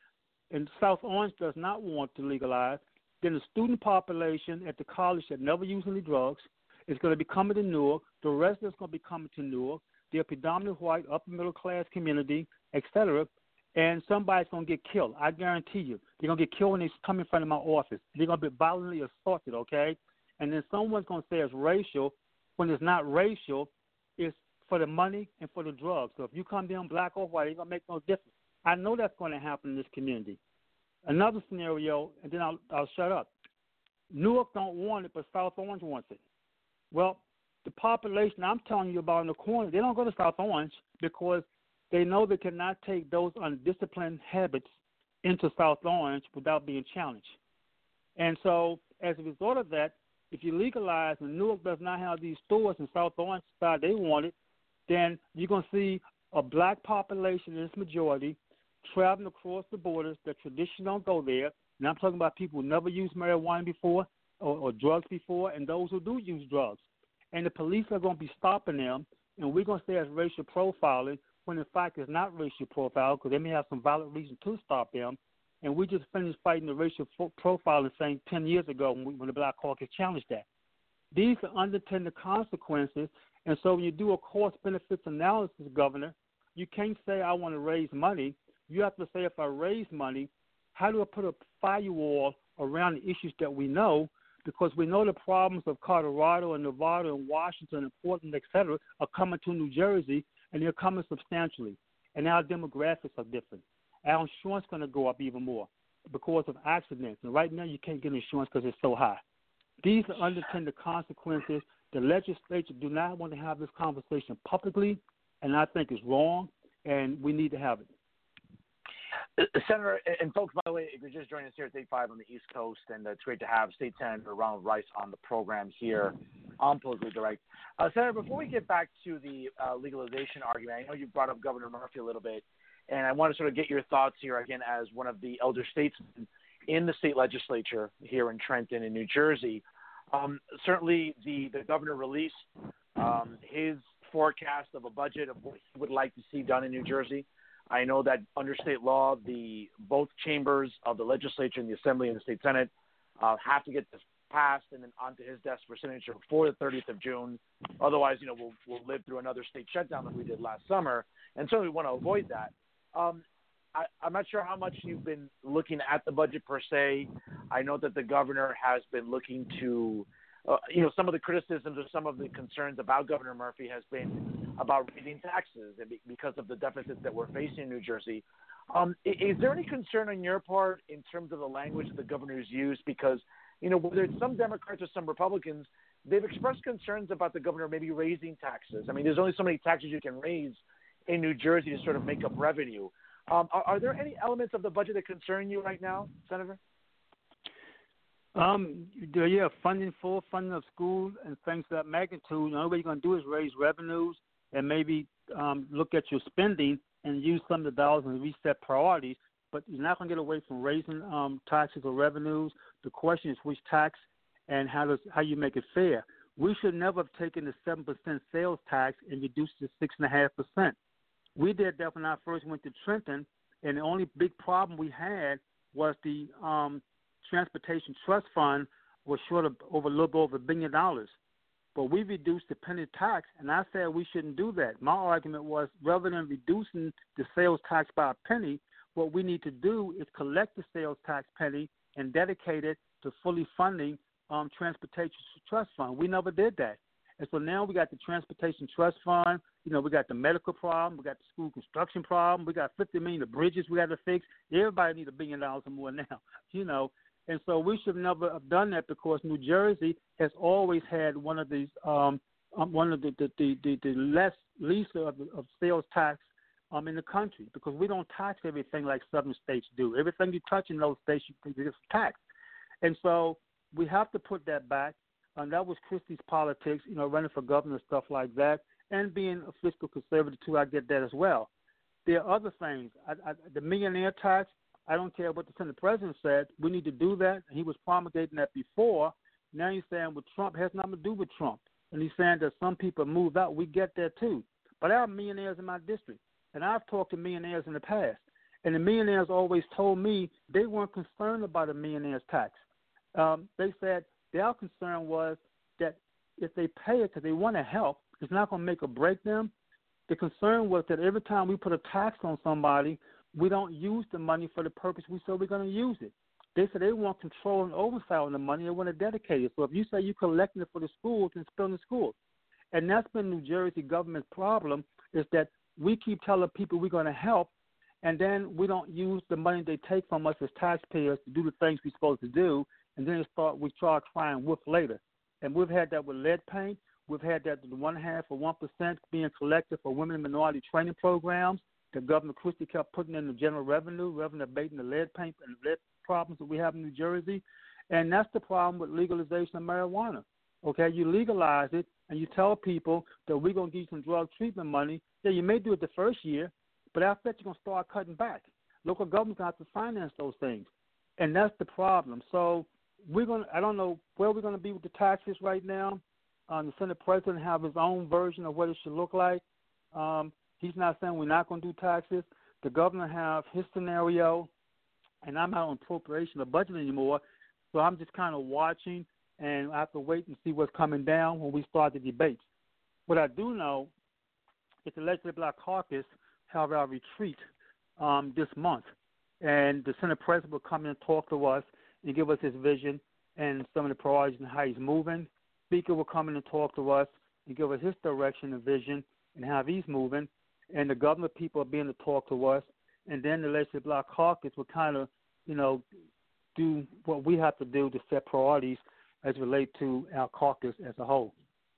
and South Orange does not want to legalize, then the student population at the college that never used any drugs is going to be coming to Newark. The residents are going to be coming to Newark. They're a predominantly white, upper middle class community, et cetera, and somebody's going to get killed. I guarantee you. They're going to get killed when they come in front of my office. They're going to be violently assaulted, okay? And then someone's going to say it's racial when it's not racial. It's for the money and for the drugs. So if you come down black or white, it's going to make no difference. I know that's going to happen in this community. Another scenario, and then I'll, I'll shut up. Newark don't want it, but South Orange wants it. Well, the population I'm telling you about in the corner, they don't go to South Orange because they know they cannot take those undisciplined habits into South Orange without being challenged. And so as a result of that, if you legalize and Newark does not have these stores in South Orange side they want it, then you're going to see a black population in its majority traveling across the borders that traditionally don't go there. And I'm talking about people who never used marijuana before or, or drugs before, and those who do use drugs. And the police are going to be stopping them, and we're going to say it's racial profiling when in fact it's not racial profiling because they may have some valid reason to stop them. And we just finished fighting the racial profiling thing ten years ago when, we, when the Black Caucus challenged that. These are unintended consequences, and so when you do a cost-benefits analysis, Governor, you can't say I want to raise money. You have to say if I raise money, how do I put a firewall around the issues that we know? Because we know the problems of Colorado and Nevada and Washington and Portland, et cetera, are coming to New Jersey, and they're coming substantially. And our demographics are different. Our insurance is going to go up even more because of accidents. And right now you can't get insurance because it's so high. These are unintended consequences. The legislature do not want to have this conversation publicly, and I think it's wrong, and we need to have it. Senator, and folks, by the way, if you're just joining us here at State five on the East Coast, and it's great to have State Senator Ronald Rice on the program here on Politically Direct. Uh, Senator, before we get back to the uh, legalization argument, I know you brought up Governor Murphy a little bit, and I want to sort of get your thoughts here again as one of the elder statesmen in the state legislature here in Trenton in New Jersey. Um, certainly the, the governor released um, his forecast of a budget of what he would like to see done in New Jersey. I know that under state law, the both chambers of the legislature and the Assembly and the State Senate uh, have to get this passed and then onto his desk for signature before the thirtieth of June. Otherwise, you know, we'll, we'll live through another state shutdown like we did last summer, and certainly we want to avoid that. Um, I, I'm not sure how much you've been looking at the budget per se. I know that the governor has been looking to, uh, you know, some of the criticisms or some of the concerns about Governor Murphy has been about raising taxes because of the deficits that we're facing in New Jersey. Um, is there any concern on your part in terms of the language that the governor's used? Because, you know, whether it's some Democrats or some Republicans, they've expressed concerns about the governor maybe raising taxes. I mean, there's only so many taxes you can raise in New Jersey to sort of make up revenue. Um, are, are there any elements of the budget that concern you right now, Senator? Um, yeah, funding full funding of schools and things of that magnitude. The only way you're going to do is raise revenues and maybe um, look at your spending and use some of the dollars and reset priorities. But you're not going to get away from raising um, taxes or revenues. The question is which tax and how does how you make it fair. We should never have taken the seven percent sales tax and reduced it to six point five percent. We did that when I first went to Trenton, and the only big problem we had was the um, Transportation Trust Fund was short of over a little over a billion dollars. But we reduced the penny tax, and I said we shouldn't do that. My argument was rather than reducing the sales tax by a penny, what we need to do is collect the sales tax penny and dedicate it to fully funding um, Transportation Trust Fund. We never did that. And so now we got the Transportation Trust Fund. You know, we got the medical problem. We got the school construction problem. We got fifty million of bridges we got to fix. Everybody needs a billion dollars or more now, you know. And so we should never have done that because New Jersey has always had one of these, um, um, one of the the, the, the, the less least of, of sales tax um, in the country because we don't tax everything like southern states do. Everything you touch in those states, you get taxed. And so we have to put that back. And that was Christie's politics, you know, running for governor and stuff like that, and being a fiscal conservative too. I get that as well. There are other things. I, I, the millionaire tax. I don't care what the Senate president said. We need to do that. He was promulgating that before. Now you're saying with Trump, it has nothing to do with Trump. and he's saying that some people moved out. We get that too. But there are millionaires in my district, and I've talked to millionaires in the past, and the millionaires always told me they weren't concerned about a millionaire's tax. Um, they said their concern was that if they pay it because they want to help, it's not going to make or break them. The concern was that every time we put a tax on somebody, we don't use the money for the purpose we said we're going to use it. They said they want control and oversight on the money. They want to dedicate it. So if you say you're collecting it for the schools, then spend the schools. And that's been New Jersey government's problem, is that we keep telling people we're going to help, and then we don't use the money they take from us as taxpayers to do the things we're supposed to do, and then it start, we start crying wolf later. And we've had that with lead paint. We've had that with one half or one percent being collected for women and minority training programs that Governor Christie kept putting in the general revenue, revenue abating the lead paint and lead problems that we have in New Jersey. And that's the problem with legalization of marijuana. Okay, you legalize it and you tell people that we're going to give you some drug treatment money. Yeah, you may do it the first year, but after that you're going to start cutting back. Local governments have to finance those things. And that's the problem. So we're going to, I don't know where we're going to be with the taxes right now. Um, the Senate president have his own version of what it should look like. Um, he's not saying we're not going to do taxes. The governor have his scenario, and I'm not on appropriation or budget anymore, so I'm just kind of watching, and I have to wait and see what's coming down when we start the debates. What I do know is the Legislative Black Caucus have our retreat um, this month, and the Senate president will come in and talk to us and give us his vision and some of the priorities and how he's moving. Speaker will come in and talk to us and give us his direction and vision and how he's moving. And the government people are being to talk to us. And then the Legislative Black Caucus will kind of, you know, do what we have to do to set priorities as relate to our caucus as a whole.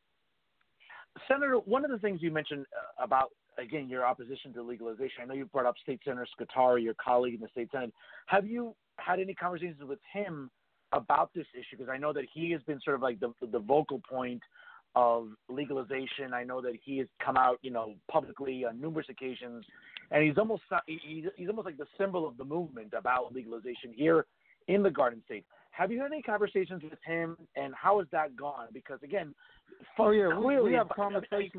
Senator, one of the things you mentioned about, again, your opposition to legalization, I know you brought up State Senator Scutari, your colleague in the State Senate. Have you had any conversations with him about this issue? Because I know that he has been sort of like the the vocal point of legalization. I know that he has come out, you know, publicly on numerous occasions, and he's almost he's, he's almost like the symbol of the movement about legalization here in the Garden State. Have you had any conversations with him, and how has that gone? Because again, oh yeah, clearly, we, we have conversations.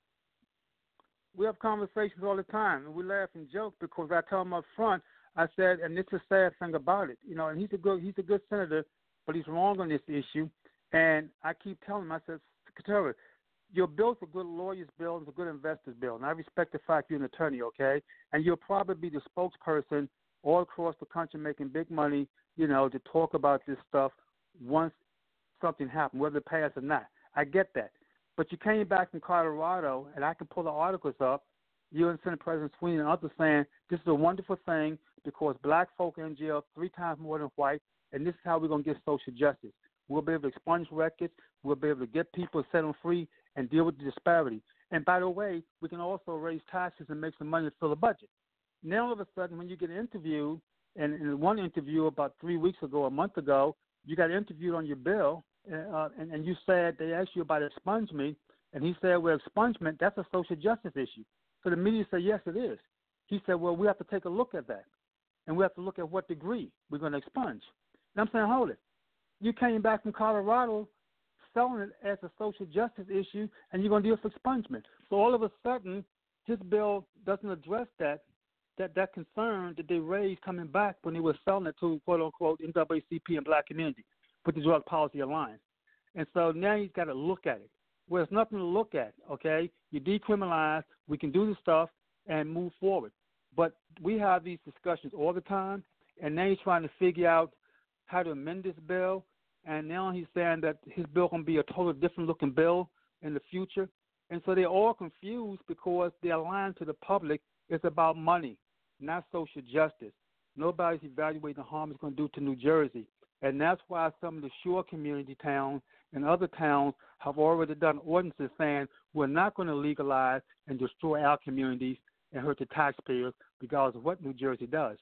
We have conversations all the time, and we laugh and joke because I tell him up front. I said, and this is a sad thing about it, you know, and he's a good he's a good senator, but he's wrong on this issue. And I keep telling him, I said, Secretary, your bill's a good lawyer's bill, it's a good investor's bill, and I respect the fact you're an attorney, okay? And you'll probably be the spokesperson all across the country making big money, you know, to talk about this stuff once something happens, whether it passes or not. I get that. But you came back from Colorado, and I can pull the articles up, you and Senate President Sweeney and others saying this is a wonderful thing because black folk are in jail three times more than white, and this is how we're going to get social justice. We'll be able to expunge records. We'll be able to get people set them free and deal with the disparity. And by the way, we can also raise taxes and make some money to fill the budget. Now all of a sudden, when you get interviewed, and in one interview about three weeks ago, a month ago, you got interviewed on your bill, uh, and, and you said they asked you about expungement, and he said, well, expungement, that's a social justice issue. So the media said, yes, it is. He said, well, we have to take a look at that, and we have to look at what degree we're going to expunge. And I'm saying, hold it. You came back from Colorado selling it as a social justice issue, and you're going to deal with expungement. So all of a sudden, his bill doesn't address that that, that concern that they raised coming back when they were selling it to, quote-unquote, N double A C P and black community with the Drug Policy Alliance. And so now he's got to look at it. Well, there's nothing to look at, okay? You decriminalize, we can do the stuff and move forward. But we have these discussions all the time, and now he's trying to figure out how to amend this bill, and now he's saying that his bill can be a totally different-looking bill in the future. And so they're all confused because they're lying to the public. It's about money, not social justice. Nobody's evaluating the harm it's going to do to New Jersey. And that's why some of the shore community towns and other towns have already done ordinances saying we're not going to legalize and destroy our communities and hurt the taxpayers regardless of what New Jersey does.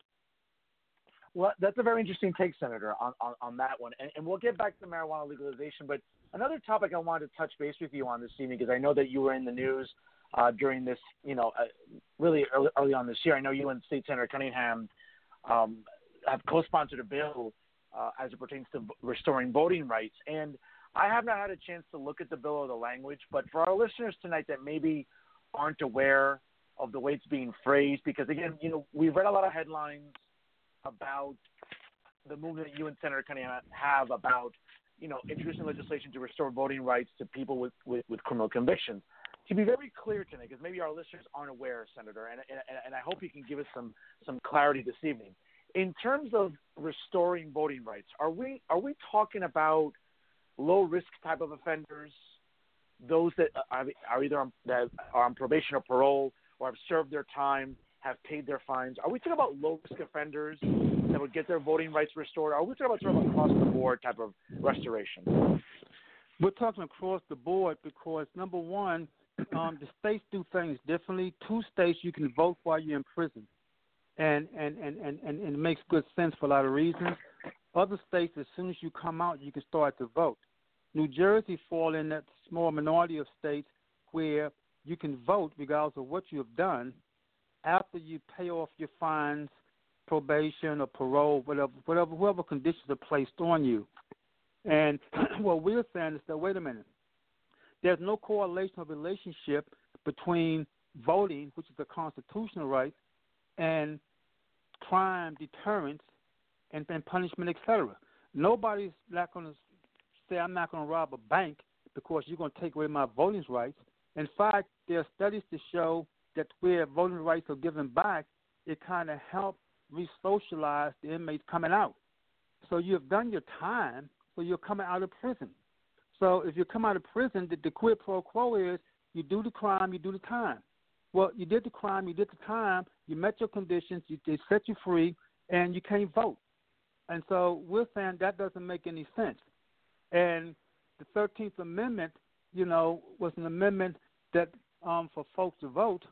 Well, that's a very interesting take, Senator, on, on, on that one. And, and we'll get back to marijuana legalization. But another topic I wanted to touch base with you on this evening, because I know that you were in the news uh, during this, you know, uh, really early, early on this year. I know you and State Senator Cunningham um, have co-sponsored a bill uh, as it pertains to restoring voting rights. And I have not had a chance to look at the bill or the language, but for our listeners tonight that maybe aren't aware of the way it's being phrased, because, again, you know, we've read a lot of headlines about the movement that you and Senator Cunningham have about, you know, introducing legislation to restore voting rights to people with, with, with criminal convictions. To be very clear tonight, because maybe our listeners aren't aware, Senator, and, and, and I hope you can give us some, some clarity this evening. In terms of restoring voting rights, are we are we talking about low-risk type of offenders, those that are, are either on, that are on probation or parole or have served their time, have paid their fines? Are we talking about low-risk offenders that would get their voting rights restored? Are we talking about sort of across-the-board type of restoration? We're talking across the board because, number one, um, the states do things differently. Two states you can vote while you're in prison, and, and, and, and, and it makes good sense for a lot of reasons. Other states, as soon as you come out, you can start to vote. New Jersey fall in that small minority of states where you can vote regardless of what you have done after you pay off your fines, probation or parole, whatever, whatever, whatever conditions are placed on you. And what we're saying is that, wait a minute, there's no correlation or relationship between voting, which is a constitutional right, and crime deterrence and, and punishment, et cetera. Nobody's not going to say, I'm not going to rob a bank because you're going to take away my voting rights. In fact, there are studies to show that where voting rights are given back, it kind of helps re-socialize the inmates coming out. So you have done your time, so you're coming out of prison. So if you come out of prison, the, the quid pro quo is you do the crime, you do the time. Well, you did the crime, you did the time, you met your conditions, you, they set you free, and you can't vote. And so we're saying that doesn't make any sense. And the thirteenth Amendment, you know, was an amendment that um, for folks to vote.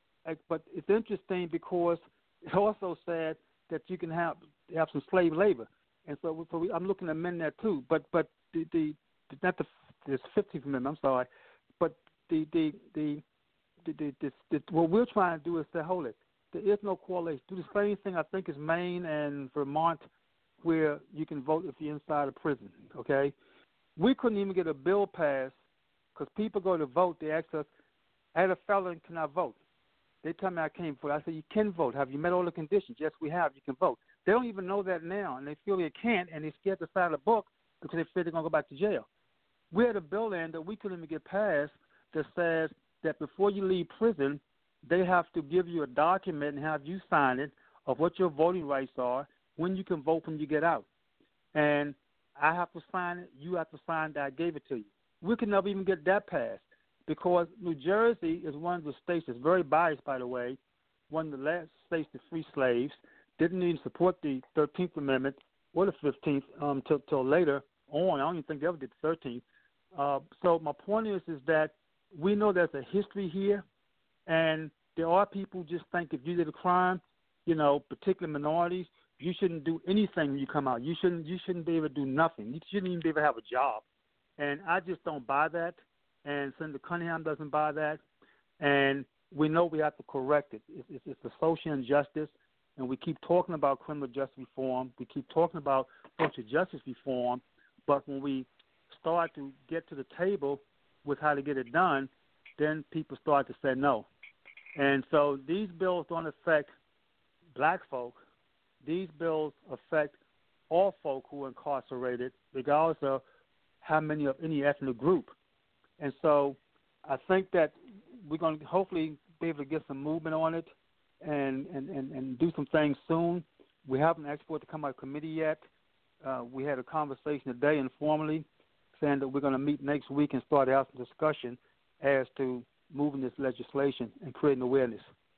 But it's interesting because it also said that you can have have some slave labor. And so, so we, I'm looking to amend that too. But but the, the not the this fifteenth Amendment, I'm sorry, but the the the, the, the, the, the what we're trying to do is say, hold it. There is no correlation. Do the same thing I think is Maine and Vermont, where you can vote if you're inside a prison. Okay, we couldn't even get a bill passed because people go to vote. They ask us, "As a felon, can I vote?" They tell me I can't vote. I say, "You can vote. Have you met all the conditions?" "Yes, we have. You can vote." They don't even know that now, and they feel they can't, and they're scared to sign a book because they fear they're going to go back to jail. We had a bill in that we couldn't even get passed that says that before you leave prison, they have to give you a document and have you sign it of what your voting rights are, when you can vote when you get out. And I have to sign it. You have to sign that I gave it to you. We could never even get that passed because New Jersey is one of the states that's very biased, by the way, one of the last states to free slaves, didn't even support the thirteenth Amendment or the fifteenth um, till, till later on. I don't even think they ever did the thirteenth. Uh, so my point is, is that we know there's a history here, and there are people who just think if you did a crime, you know, particular minorities, you shouldn't do anything when you come out. You shouldn't you shouldn't be able to do nothing. You shouldn't even be able to have a job. And I just don't buy that, and Senator Cunningham doesn't buy that. And we know we have to correct it. It's, it's, it's a social injustice, and we keep talking about criminal justice reform. We keep talking about social justice reform, but when we start to get to the table with how to get it done, then people start to say no. And so these bills don't affect black folk. These bills affect all folk who are incarcerated, regardless of how many of any ethnic group. And so I think that we're going to hopefully be able to get some movement on it and, and, and, and do some things soon. We haven't asked for it to come out of committee yet. Uh, we had a conversation today informally saying that we're going to meet next week and start to have some discussion as to moving this legislation and creating awareness.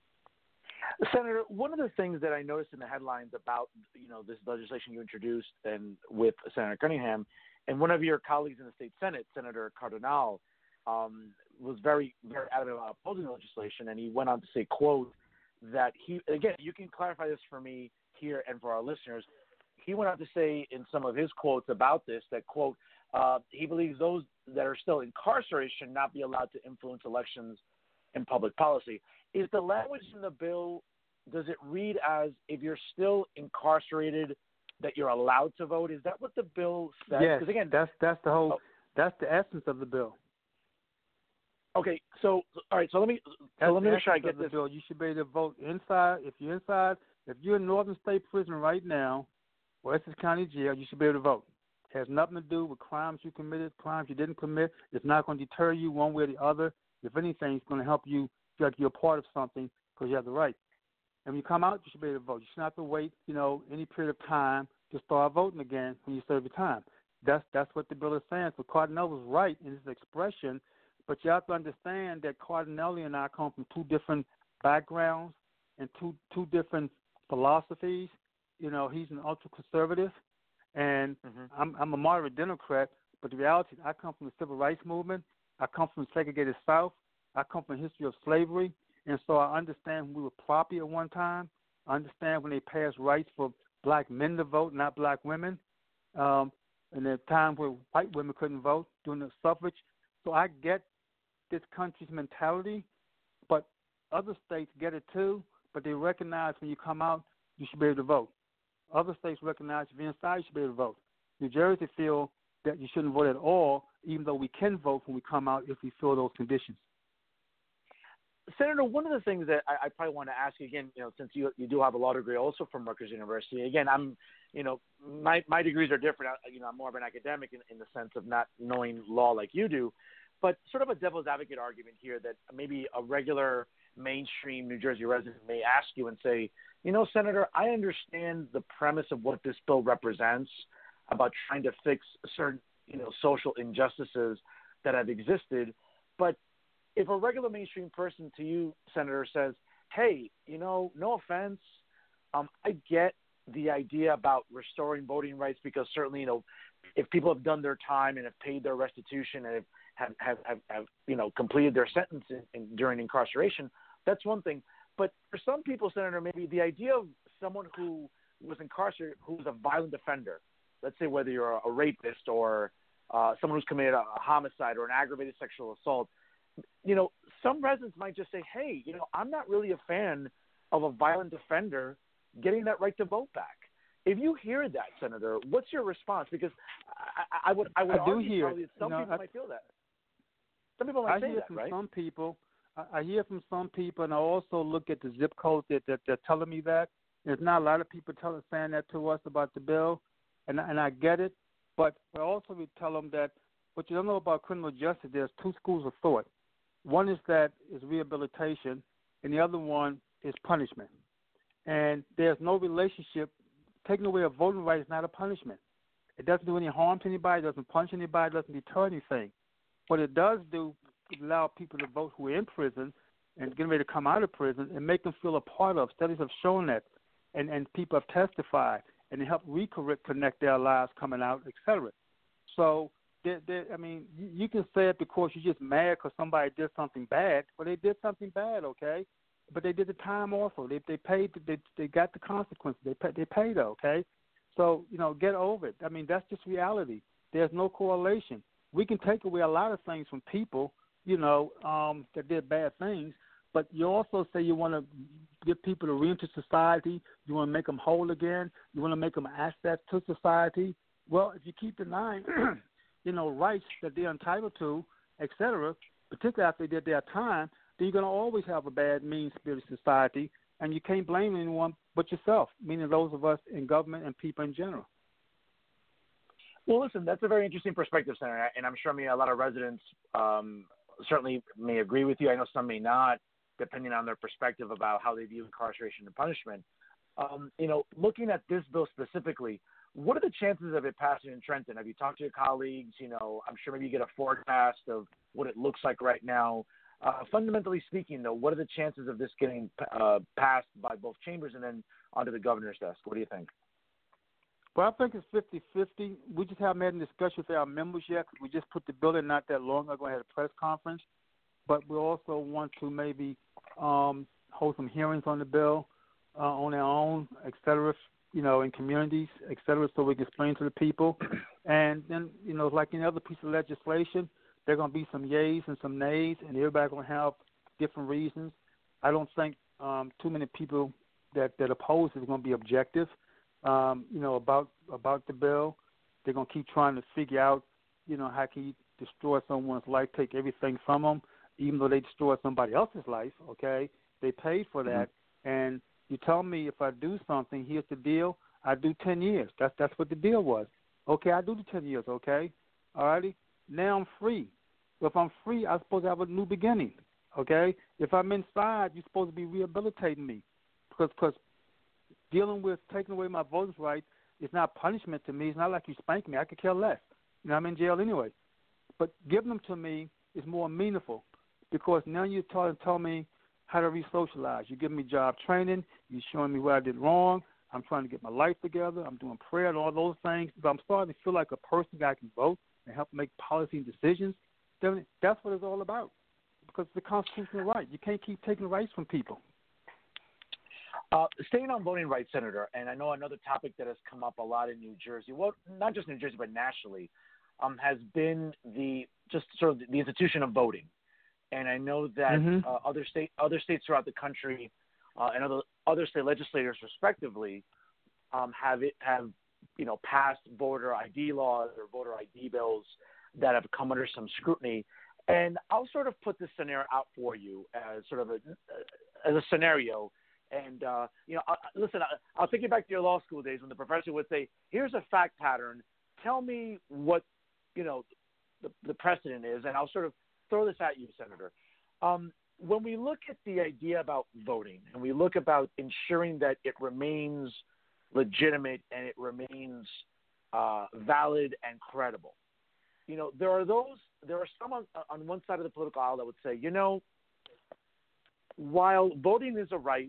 Senator, one of the things that I noticed in the headlines about, you know, this legislation you introduced and with Senator Cunningham, and one of your colleagues in the state Senate, Senator Cardinal, um, was very, very adamant about opposing the legislation, and he went on to say, quote, that he, again, you can clarify this for me here and for our listeners, he went on to say in some of his quotes about this that, quote, uh, he believes those that are still incarcerated should not be allowed to influence elections and public policy. Is the language in the bill, does it read as if you're still incarcerated that you're allowed to vote? Is that what the bill says? Yes, again, that's that's the whole. Oh. That's the essence of the bill. Okay, so all right, so let me That's so let me the make sure I essence get of the this. bill. You should be able to vote inside. If you're inside, if you're in Northern State Prison right now, or Essex County Jail, you should be able to vote. It has nothing to do with crimes you committed, crimes you didn't commit. It's not going to deter you one way or the other. If anything, it's going to help you feel like you're a part of something because you have the right. And when you come out, you should be able to vote. You shouldn't have to wait, you know, any period of time to start voting again when you serve your time. That's that's what the bill is saying. So Cardinelli was right in his expression, but you have to understand that Cardinelli and I come from two different backgrounds and two two different philosophies. You know, he's an ultra-conservative, and mm-hmm. I'm, I'm a moderate Democrat, but the reality is I come from the Civil Rights Movement. I come from the segregated South. I come from a history of slavery, and so I understand when we were property at one time. I understand when they passed rights for black men to vote, not black women, um, and there were times where white women couldn't vote during the suffrage. So I get this country's mentality, but other states get it too, but they recognize when you come out, you should be able to vote. Other states recognize if you're inside, you should be able to vote. New Jersey feel that you shouldn't vote at all, even though we can vote when we come out if we fill those conditions. Senator, one of the things that I, I probably want to ask you again, you know, since you you do have a law degree also from Rutgers University. Again, I'm, you know, my my degrees are different. I, you know, I'm more of an academic in, in the sense of not knowing law like you do, but sort of a devil's advocate argument here that maybe a regular mainstream New Jersey resident may ask you and say, you know, Senator, I understand the premise of what this bill represents about trying to fix certain, you know, social injustices that have existed, but if a regular mainstream person to you, Senator, says, hey, you know, no offense, um, I get the idea about restoring voting rights because certainly, you know, if people have done their time and have paid their restitution and have, have, have, have you know, completed their sentence in, in, during incarceration, that's one thing. But for some people, Senator, maybe the idea of someone who was incarcerated, who was a violent offender, let's say whether you're a rapist or uh, someone who's committed a, a homicide or an aggravated sexual assault, you know, some residents might just say, hey, you know, I'm not really a fan of a violent offender getting that right to vote back. If you hear that, Senator, what's your response? Because I, I would I would I do argue hear probably that some you know, people I, might feel that. Some people might I say hear that, from right? some people. I, I hear from some people, and I also look at the zip codes that, that they're telling me that. There's not a lot of people telling saying that to us about the bill, and and I get it. But I also we tell them that what you don't know about criminal justice, there's two schools of thought. One is that is rehabilitation, and the other one is punishment. And there's no relationship. Taking away a voting right is not a punishment. It doesn't do any harm to anybody. It doesn't punish anybody. It doesn't deter anything. What it does do is allow people to vote who are in prison and getting ready to come out of prison and make them feel a part of. Studies have shown that, and, and people have testified, and they help reconnect their lives coming out, et cetera. So, They're, they're, I mean, you, you can say it because you're just mad because somebody did something bad. Well, they did something bad, okay? But they did the time also. They they paid. They they got the consequences. They pay, they paid, okay? So you know, get over it. I mean, that's just reality. There's no correlation. We can take away a lot of things from people, you know, um, that did bad things. But you also say you want to get people to re-enter society. You want to make them whole again. You want to make them an asset to society. Well, if you keep denying you know, rights that they're entitled to, et cetera, particularly after they did their time, then you're going to always have a bad, mean-spirited society, and you can't blame anyone but yourself, meaning those of us in government and people in general. Well, listen, that's a very interesting perspective, Senator, and I'm sure I mean, a lot of residents um, certainly may agree with you. I know some may not, depending on their perspective about how they view incarceration and punishment. Um, you know, looking at this bill specifically, what are the chances of it passing in Trenton? Have you talked to your colleagues? You know, I'm sure maybe you get a forecast of what it looks like right now. Uh, fundamentally speaking, though, what are the chances of this getting uh, passed by both chambers and then onto the governor's desk? What do you think? Well, I think it's fifty-fifty. We just haven't had a discussion with our members yet because we just put the bill in not that long ago. I had a press conference. But we also want to maybe um, hold some hearings on the bill uh, on our own, et cetera, you know, in communities, et cetera, so we can explain to the people. And then, you know, like any other piece of legislation, there are going to be some yays and some nays, and everybody's going to have different reasons. I don't think um, too many people that, that oppose it are going to be objective, um, you know, about about the bill. They're going to keep trying to figure out, you know, how can you destroy someone's life, take everything from them, even though they destroyed somebody else's life, okay? They paid for that. Mm-hmm. And you tell me if I do something, here's the deal, I do ten years. That's that's what the deal was. Okay, I do the ten years, okay? All righty? Now I'm free. So if I'm free, I'm supposed to have a new beginning, okay? If I'm inside, you're supposed to be rehabilitating me because cause dealing with taking away my voting rights is not punishment to me. It's not like you spank me. I could care less. You know, I'm in jail anyway. But giving them to me is more meaningful because now you're telling tell me how to re-socialize. You're giving me job training. You're showing me what I did wrong. I'm trying to get my life together. I'm doing prayer and all those things. But I'm starting to feel like a person that can vote and help make policy decisions. Then that's what it's all about because it's the constitutional right. You can't keep taking rights from people. Uh, staying on voting rights, Senator, and I know another topic that has come up a lot in New Jersey, well, not just New Jersey, but nationally, um, has been the just sort of the institution of voting. And I know that mm-hmm. uh, other state other states throughout the country uh, and other other state legislators, respectively, um, have it have you know passed voter I D laws or voter I D bills that have come under some scrutiny. And I'll sort of put this scenario out for you as sort of a as a scenario. And, uh, you know, I, listen, I, I'll take you back to your law school days when the professor would say, here's a fact pattern. Tell me what, you know, the, the precedent is. And I'll sort of throw this at you, Senator. Um, when we look at the idea about voting and we look about ensuring that it remains legitimate and it remains uh, valid and credible, you know, there are those, there are some on, on one side of the political aisle that would say, you know, while voting is a right,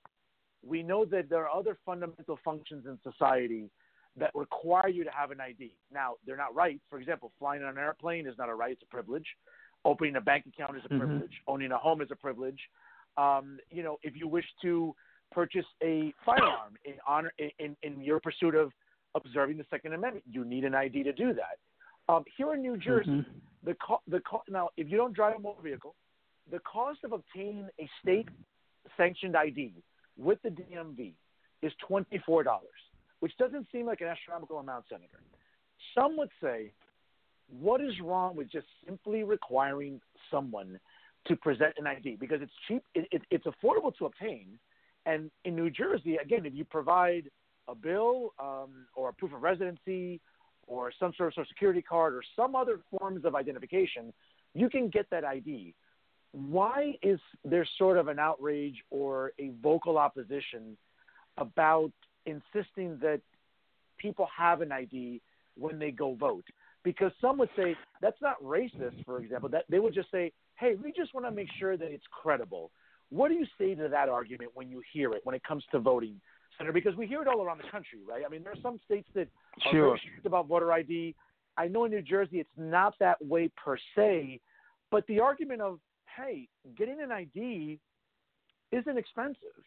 we know that there are other fundamental functions in society that require you to have an I D. Now, they're not rights. For example, flying on an airplane is not a right. It's a privilege. Opening a bank account is a mm-hmm. privilege. Owning a home is a privilege. Um, you know, if you wish to purchase a firearm in honor in, in your pursuit of observing the Second Amendment, you need an I D to do that. Um, here in New Jersey, mm-hmm. the co- the co- now, if you don't drive a motor vehicle, the cost of obtaining a state-sanctioned I D with the D M V is twenty-four dollars, which doesn't seem like an astronomical amount, Senator. Some would say, what is wrong with just simply requiring someone to present an I D? Because it's cheap, it, it, it's affordable to obtain. And in New Jersey, again, if you provide a bill um, or a proof of residency or some sort of social security card or some other forms of identification, you can get that I D. Why is there sort of an outrage or a vocal opposition about insisting that people have an I D when they go vote? Because some would say that's not racist, for example. That they would just say, hey, we just want to make sure that it's credible. What do you say to that argument when you hear it, when it comes to voting, Senator? Because we hear it all around the country, right? I mean, there are some states that are sure. very strict about voter I D. I know in New Jersey it's not that way per se, but the argument of, hey, getting an I D isn't expensive.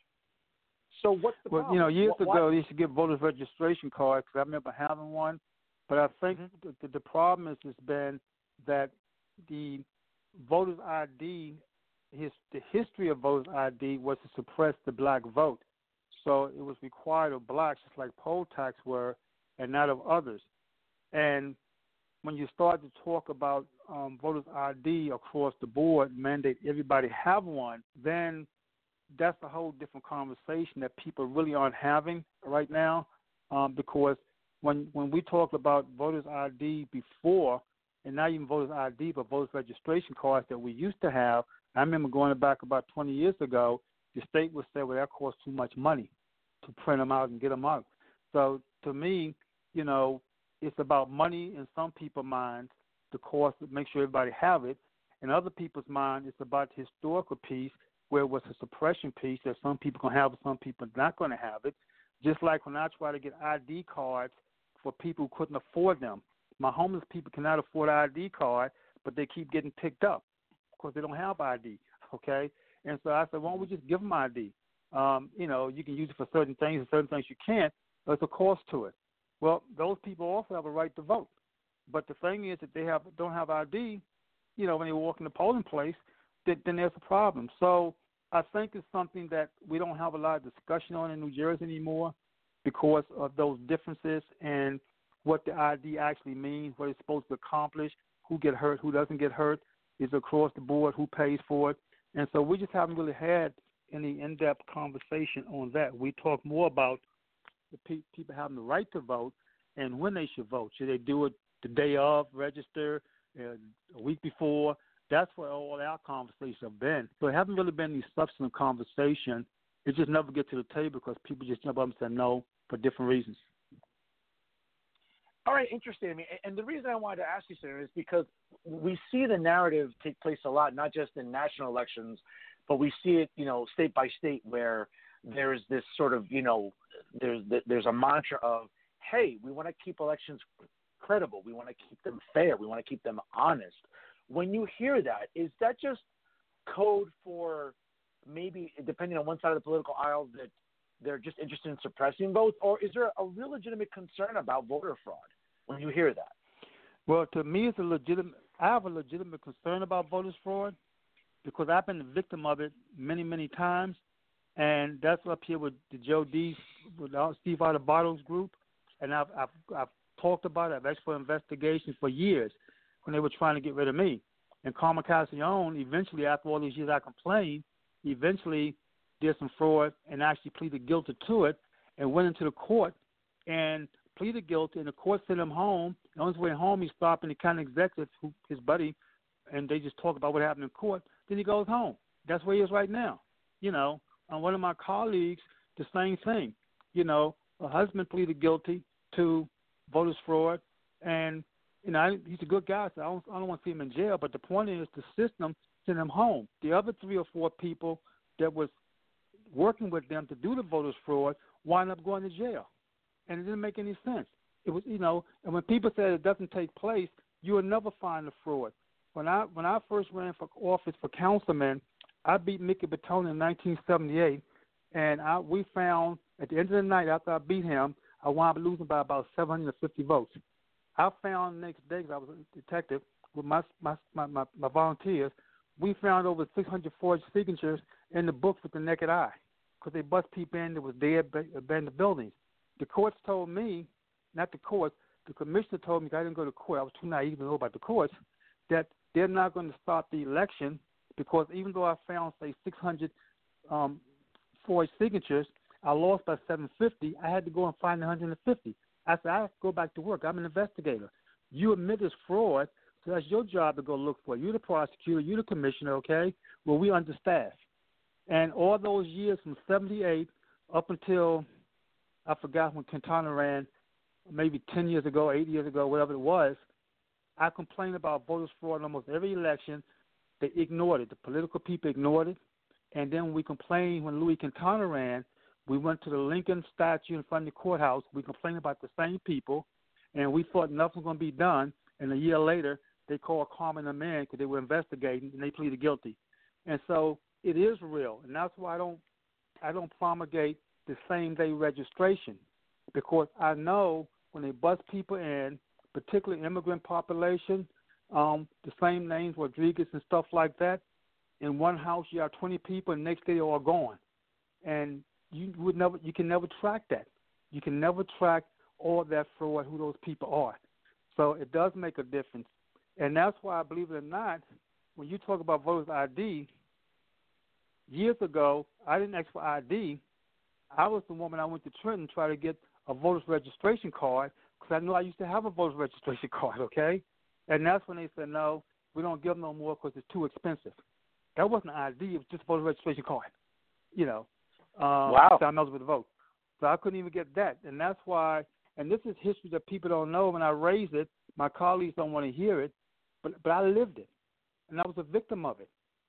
So what's the well, problem? you know, years Why? ago, they used to give voters registration cards because I remember having one. But I think mm-hmm. the, the problem has just been that the voters I D, his, the history of voters I D was to suppress the black vote. So it was required of blacks, just like poll tax were, and not of others. And when you start to talk about um, voters I D across the board, mandate everybody have one, then that's a whole different conversation that people really aren't having right now. Um, because when when we talk about voters I D before, and not even voters I D, but voters registration cards that we used to have, I remember going back about twenty years ago, the state would say, well, that costs too much money to print them out and get them out. So to me, you know, it's about money in some people's minds, the cost to make sure everybody have it. In other people's mind, it's about the historical piece where it was a suppression piece that some people can have and some people are not going to have it. Just like when I try to get I D cards for people who couldn't afford them. My homeless people cannot afford an I D card, but they keep getting picked up because they don't have I D, okay? And so I said, why don't we just give them I D? Um, you know, you can use it for certain things and certain things you can't. There's a cost to it. Well, those people also have a right to vote. But the thing is that they have don't have I D, you know, when they walk in the polling place, then, then there's a problem. So I think it's something that we don't have a lot of discussion on in New Jersey anymore because of those differences and what the I D actually means, what it's supposed to accomplish. who get hurt, who doesn't get hurt, is across the board, who pays for it. And so we just haven't really had any in-depth conversation on that. We talk more about the pe- people having the right to vote and when they should vote. Should they do it the day of, register, uh, a week before? That's where all our conversations have been. So it hasn't really been any substantive conversation. It just never get to the table because people just jump up and say no for different reasons. All right, interesting. I mean, and the reason I wanted to ask you, Senator, is because we see the narrative take place a lot, not just in national elections, but we see it, you know, state by state, where there's this sort of, you know, there's there's a mantra of, hey, we want to keep elections credible, we want to keep them fair, we want to keep them honest. When you hear that, is that just code for maybe, depending on one side of the political aisle, that they're just interested in suppressing votes, or is there a real legitimate concern about voter fraud when you hear that? Well, to me, it's a legitimate. I have a legitimate concern about voter fraud because I've been the victim of it many, many times, and that's up here with the Joe D. with Steve Adubato's group, and I've, I've I've talked about it. I've asked for investigations for years when they were trying to get rid of me. And Carmen Cassione, eventually, after all these years, I complained. Eventually did some fraud and actually pleaded guilty to it and went into the court and pleaded guilty, and the court sent him home. And on his way home, he stopped in the county executive, who, his buddy, and they just talk about what happened in court. Then he goes home. That's where he is right now. You know, and one of my colleagues, the same thing. You know, a husband pleaded guilty to voters fraud, and, you know, I, he's a good guy, so I don't, I don't want to see him in jail, but the point is the system sent him home. The other three or four people that was working with them to do the voters fraud wind up going to jail, and it didn't make any sense. It was, you know, and when people say it doesn't take place, you will never find the fraud. When I when I first ran for office for councilman, I beat Mickey Bertone in nineteen seventy-eight, and I, we found at the end of the night after I beat him, I wound up losing by about seven hundred fifty votes. I found the next day, because I was a detective with my my my, my, my volunteers, we found over six hundred forged signatures in the books with the naked eye, because they bust people in that was dead, abandoned buildings. The courts told me, not the courts, the commissioner told me, I didn't go to court, I was too naive to know about the courts, that they're not going to start the election because even though I found, say, six hundred um, forged signatures, I lost by seven hundred fifty, I had to go and find one hundred fifty. I said, I have to go back to work. I'm an investigator. You admit it's fraud, so that's your job to go look for it. You're the prosecutor, you're the commissioner, okay? Well, we understaffed. And all those years from seventy-eight up until, I forgot when Quintana ran, maybe ten years ago, eight years ago, whatever it was, I complained about voters fraud almost every election. They ignored it. The political people ignored it. And then when we complained when Louis Quintana ran, we went to the Lincoln statue in front of the courthouse. We complained about the same people, and we thought nothing was going to be done. And a year later, they called Carmen a man because they were investigating, and they pleaded guilty. And so it is real, and that's why I don't I don't promulgate the same day registration, because I know when they bust people in, particularly immigrant population, um, the same names, Rodriguez and stuff like that. In one house, you have twenty people, and the next day they're all gone, and you would never you can never track that. You can never track all that fraud, who those people are. So it does make a difference, and that's why, believe it or not, when you talk about voters I D. Years ago, I didn't ask for I D. I was the woman I went to Trenton to try to get a voter's registration card because I knew I used to have a voter's registration card, okay? And that's when they said, no, we don't give them no more because it's too expensive. That wasn't an I D. It was just a voter's registration card, you know. Um, wow. So I'm eligible to vote. So I couldn't even get that. And that's why, and this is history that people don't know. When I raised it, my colleagues don't want to hear it, but, but I lived it, and I was a victim of it.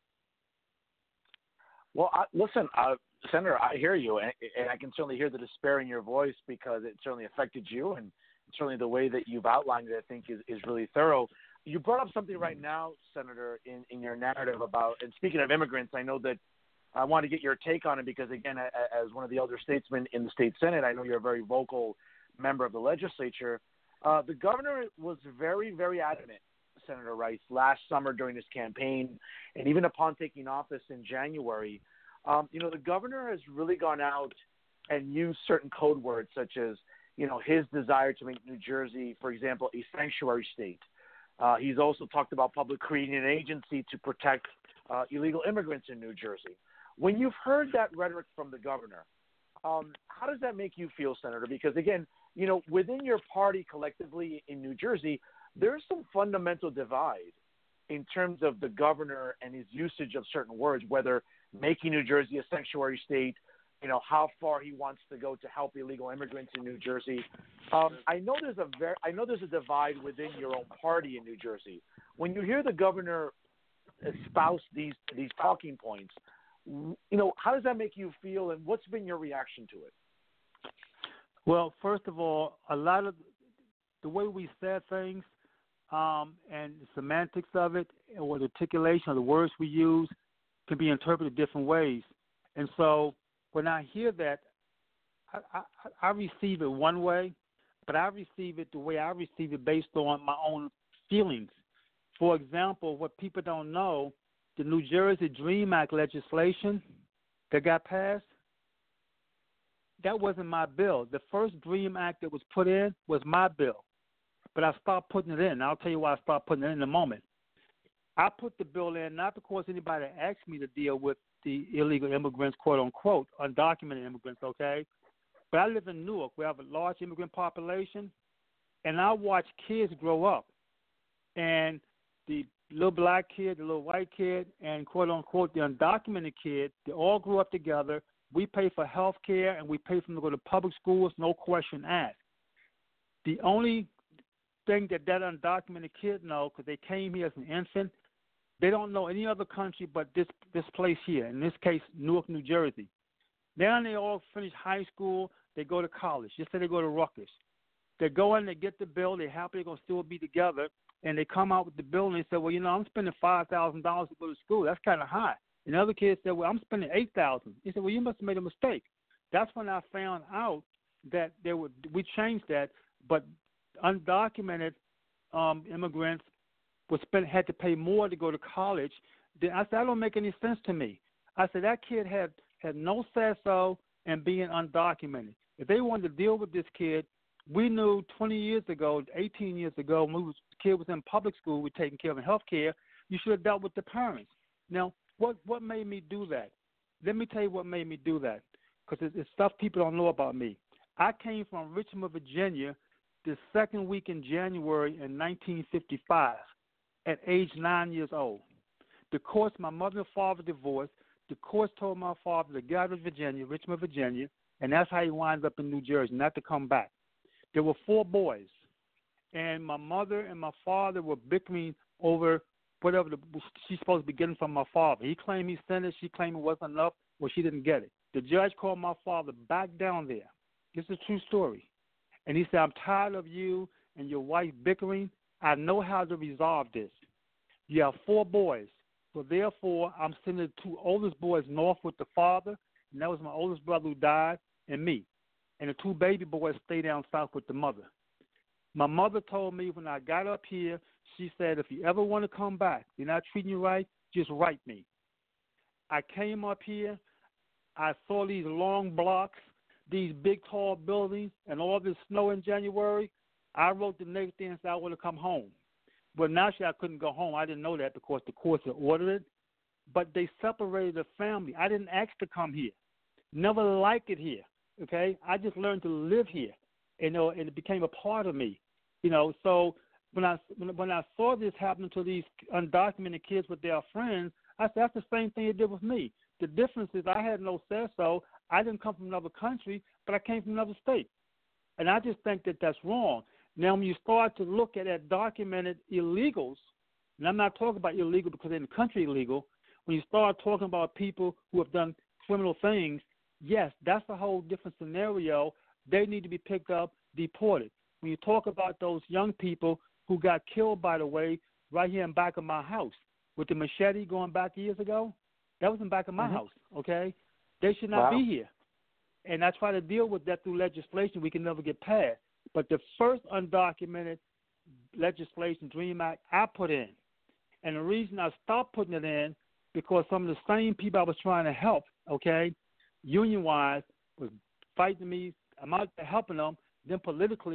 Well, I, listen, uh, Senator, I hear you, and, and I can certainly hear the despair in your voice because it certainly affected you, and certainly the way that you've outlined it, I think, is, is really thorough. You brought up something right now, Senator, in, in your narrative about, and speaking of immigrants, I know that I want to get your take on it because, again, as one of the elder statesmen in the state Senate, I know you're a very vocal member of the legislature. Uh, the governor was very, very adamant, Senator Rice, last summer during his campaign, and even upon taking office in January, um, you know, the governor has really gone out and used certain code words such as, you know, his desire to make New Jersey, for example, a sanctuary state, Uh, he's also talked about public creating an agency to protect uh, illegal immigrants in New Jersey. When you've heard that rhetoric from the governor, um, how does that make you feel, Senator? Because, again, you know, within your party collectively in New Jersey, there's some fundamental divide in terms of the governor and his usage of certain words, whether making New Jersey a sanctuary state, you know, how far he wants to go to help illegal immigrants in New Jersey. Um, I know there's a very, I know there's a divide within your own party in New Jersey. When you hear the governor espouse these these talking points, you know, how does that make you feel, and what's been your reaction to it? Well, first of all, a lot of the way we said things um, and the semantics of it, or the articulation of the words we use, can be interpreted different ways. And so when I hear that, I, I, I receive it one way, but I receive it the way I receive it based on my own feelings. For example, what people don't know, the New Jersey DREAM Act legislation that got passed, that wasn't my bill. The first DREAM Act that was put in was my bill, but I stopped putting it in. I'll tell you why I stopped putting it in in a moment. I put the bill in not because anybody asked me to deal with the illegal immigrants, quote unquote, undocumented immigrants, okay? But I live in Newark. We have a large immigrant population, and I watch kids grow up. And the little black kid, the little white kid, and quote unquote, the undocumented kid, they all grew up together. We pay for health care, and we pay for them to go to public schools, no question asked. The only thing that that undocumented kid knows, because they came here as an infant, they don't know any other country but this this place here, in this case, Newark, New Jersey. Then they all finish high school, they go to college. Just say they go to Rutgers. They go in, they get the bill, they're happy they're going to still be together, and they come out with the bill and they say, well, you know, I'm spending five thousand dollars to go to school. That's kind of high. And other kids said, well, I'm spending eight thousand dollars. He said, well, you must have made a mistake. That's when I found out that there were, we changed that, but undocumented um, immigrants was spent, had to pay more to go to college. Then I said, that don't make any sense to me. I said, that kid had, had no say-so and being undocumented. If they wanted to deal with this kid, we knew twenty years ago, eighteen years ago, when we was, the kid was in public school, we were taking care of him, health care, you should have dealt with the parents. Now, what, what made me do that? Let me tell you what made me do that, because it's, it's stuff people don't know about me. I came from Richmond, Virginia, the second week in January in nineteen fifty-five at age nine years old. The courts, my mother and father divorced. The courts told my father to get out of Virginia, Richmond, Virginia, and that's how he winds up in New Jersey, not to come back. There were four boys, and my mother and my father were bickering over whatever the, she's supposed to be getting from my father. He claimed he sent it. She claimed it wasn't enough, or she didn't get it. The judge called my father back down there. This is a true story. And he said, I'm tired of you and your wife bickering. I know how to resolve this. You have four boys. So therefore, I'm sending the two oldest boys north with the father, and that was my oldest brother who died, and me. And the two baby boys stay down south with the mother. My mother told me when I got up here, she said, if you ever want to come back, you're not treating you right, just write me. I came up here. I saw these long blocks, these big, tall buildings, and all this snow in January. I wrote the next day and said I want to come home. But naturally, I couldn't go home. I didn't know that because the courts had ordered it. But they separated the family. I didn't ask to come here. Never liked it here. Okay, I just learned to live here, you know, and it became a part of me, you know. So when I when, when I saw this happening to these undocumented kids with their friends, I said that's the same thing it did with me. The difference is I had no say so. I didn't come from another country, but I came from another state, and I just think that that's wrong. Now, when you start to look at undocumented illegals, and I'm not talking about illegal because they're in the country illegal. When you start talking about people who have done criminal things, yes, that's a whole different scenario. They need to be picked up, deported. When you talk about those young people who got killed, by the way, right here in back of my house with the machete going back years ago, that was in back of my mm-hmm. house, okay? They should not wow. be here. And I try to deal with that through legislation we can never get passed. But the first undocumented legislation, DREAM Act, I put in. And the reason I stopped putting it in, because some of the same people I was trying to help, okay, union-wise, was fighting me. I'm out there helping them. Then politically,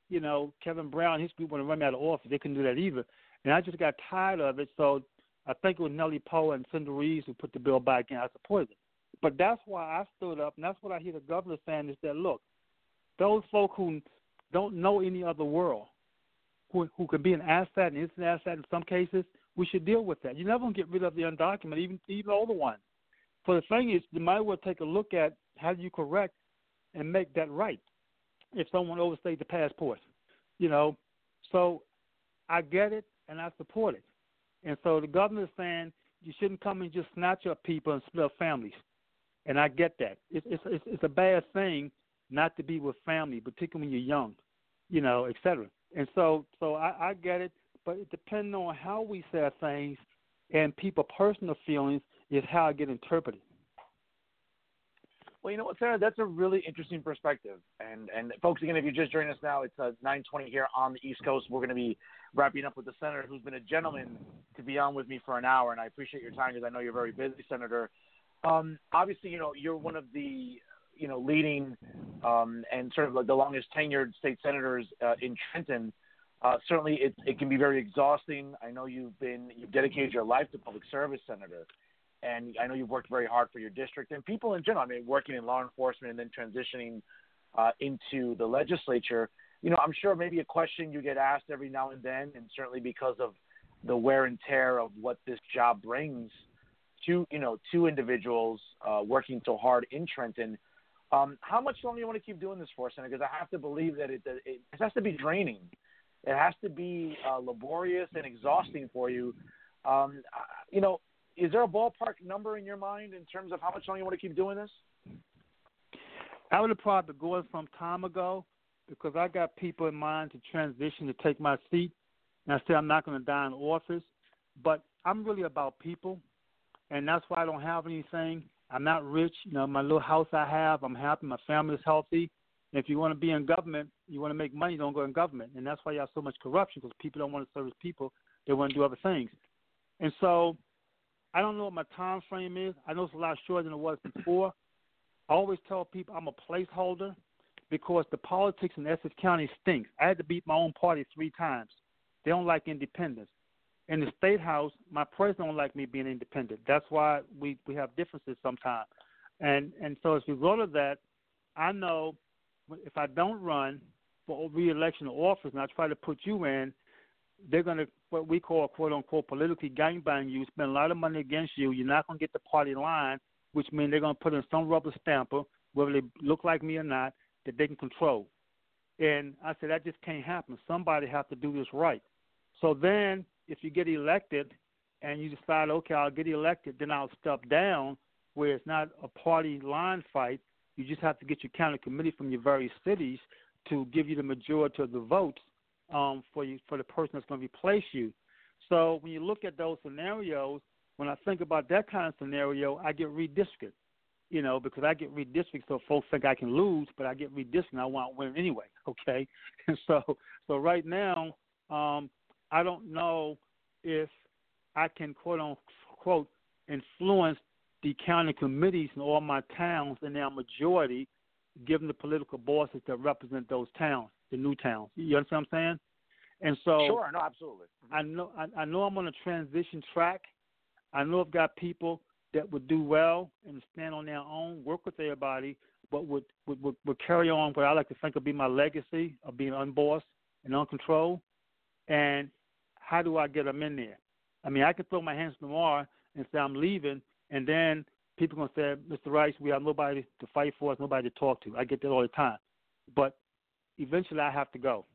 you know, Kevin Brown, his group want to run me out of office. They couldn't do that either. And I just got tired of it. So I think it was Nellie Poe and Senator Reeves who put the bill back in. I supported it. But that's why I stood up, and that's what I hear the governor saying is that, look, those folk who don't know any other world, who who could be an asset, an instant asset in some cases, we should deal with that. You're never going to get rid of the undocumented, even even older ones. So the thing is, you might well take a look at how do you correct and make that right if someone overstayed the passport, you know. So I get it, and I support it. And so the governor is saying you shouldn't come and just snatch up people and split up families. And I get that. It's, it's, it's a bad thing not to be with family, particularly when you're young, you know, et cetera. And so so I, I get it, but it depends on how we say things and people's personal feelings is how it get interpreted. Well, you know what, Sarah, that's a really interesting perspective. And, and folks, again, if you just joined us now, it's uh, nine twenty here on the East Coast. We're going to be wrapping up with the senator who's been a gentleman to be on with me for an hour, and I appreciate your time because I know you're very busy, Senator. Um, obviously, you know, you're one of the, you know, leading um, and sort of like the longest tenured state senators uh, in Trenton. Uh, certainly, it, it can be very exhausting. I know you've been you've dedicated your life to public service, Senator, and I know you've worked very hard for your district and people in general. I mean, working in law enforcement and then transitioning uh, into the legislature. You know, I'm sure maybe a question you get asked every now and then, and certainly because of the wear and tear of what this job brings to, you know, two individuals uh, working so hard in Trenton. Um, how much longer do you want to keep doing this for, Senator? Because I have to believe that it, it, it has to be draining. It has to be uh, laborious and exhausting for you. Um, you know, is there a ballpark number in your mind in terms of how much longer you want to keep doing this? I would have probably gone some time ago because I got people in mind to transition to take my seat. And I said I'm not going to die in office, but I'm really about people. And that's why I don't have anything. I'm not rich. You know, my little house I have, I'm happy. My family is healthy. And if you want to be in government, you want to make money, don't go in government. And that's why you have so much corruption because people don't want to service people. They want to do other things. And so I don't know what my time frame is. I know it's a lot shorter than it was before. I always tell people I'm a placeholder because the politics in Essex County stinks. I had to beat my own party three times. They don't like independence. In the State House, my president don't like me being independent. That's why we, we have differences sometimes. And and so as a result of that, I know if I don't run for re-election or office and I try to put you in, they're going to, what we call, quote-unquote, politically gangbang you, spend a lot of money against you. You're not going to get the party line, which means they're going to put in some rubber stamper, whether they look like me or not, that they can control. And I said, that just can't happen. Somebody has to do this right. So then if you get elected and you decide, okay, I'll get elected, then I'll step down where it's not a party line fight. You just have to get your county committee from your various cities to give you the majority of the votes um, for you for the person that's going to replace you. So when you look at those scenarios, when I think about that kind of scenario, I get redistricted, you know, because I get redistricted so folks think I can lose, but I get redistricted and I want to win anyway, okay? And so, so right now, um, I don't know if I can, quote unquote, influence the county committees in all my towns in their majority, given the political bosses that represent those towns, the new towns. You understand what I'm saying? And so, sure, no, absolutely. I know, I, I know I'm on a transition track. I know I've got people that would do well and stand on their own, work with everybody, but would would, would, would carry on what I like to think would be my legacy of being unbossed and uncontrolled. And how do I get them in there? I mean, I could throw my hands tomorrow and say I'm leaving, and then people are going to say, Mister Rice, we have nobody to fight for us, nobody to talk to. I get that all the time. But eventually I have to go,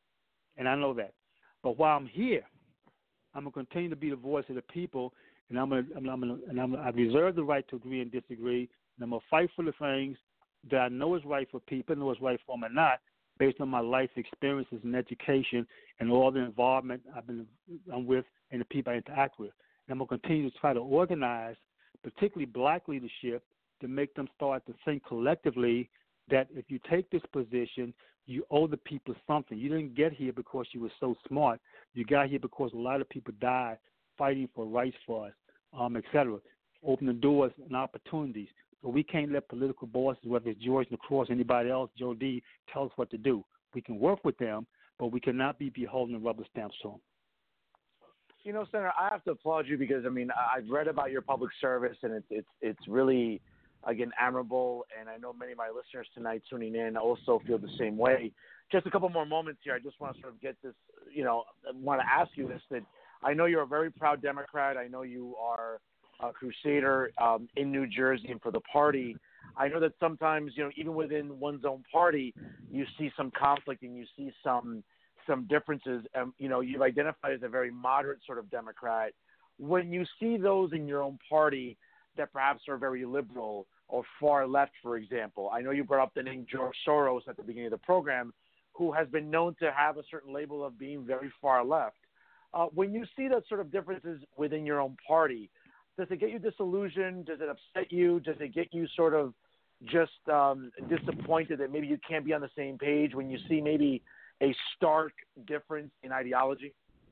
and I know that. But while I'm here, I'm going to continue to be the voice of the people, and I'm going to, I'm, I'm going to, and I'm, I reserve the right to agree and disagree, and I'm going to fight for the things that I know is right for people, know is right for them or not, based on my life experiences and education and all the involvement I've been I'm with and the people I interact with. And I'm going to continue to try to organize, particularly black leadership, to make them start to think collectively that if you take this position, you owe the people something. You didn't get here because you were so smart. You got here because a lot of people died fighting for rights for us, um, et cetera, opening doors and opportunities. So we can't let political bosses, whether it's George LaCroix, anybody else, Joe D., tell us what to do. We can work with them, but we cannot be beholden to rubber stamps to them. You know, Senator, I have to applaud you because, I mean, I've read about your public service, and it's it's it's really, again, admirable. And I know many of my listeners tonight tuning in also feel the same way. Just a couple more moments here. I just want to sort of get this, you know, I want to ask you this, that I know you're a very proud Democrat. I know you are a crusader um, in New Jersey and for the party. I know that sometimes, you know, even within one's own party, you see some conflict and you see some some differences. Um, you know, you've identified as a very moderate sort of Democrat. When you see those in your own party that perhaps are very liberal or far left, for example, I know you brought up the name George Soros at the beginning of the program, who has been known to have a certain label of being very far left. Uh, when you see those sort of differences within your own party, does it get you disillusioned? Does it upset you? Does it get you sort of just um, disappointed that maybe you can't be on the same page when you see maybe a stark difference in ideology?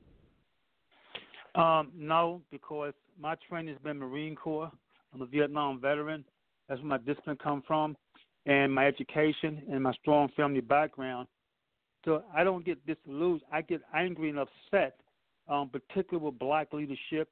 Um, no, because my training has been Marine Corps. I'm a Vietnam veteran. That's where my discipline comes from, and my education and my strong family background. So I don't get disillusioned. I get angry and upset, um, particularly with black leadership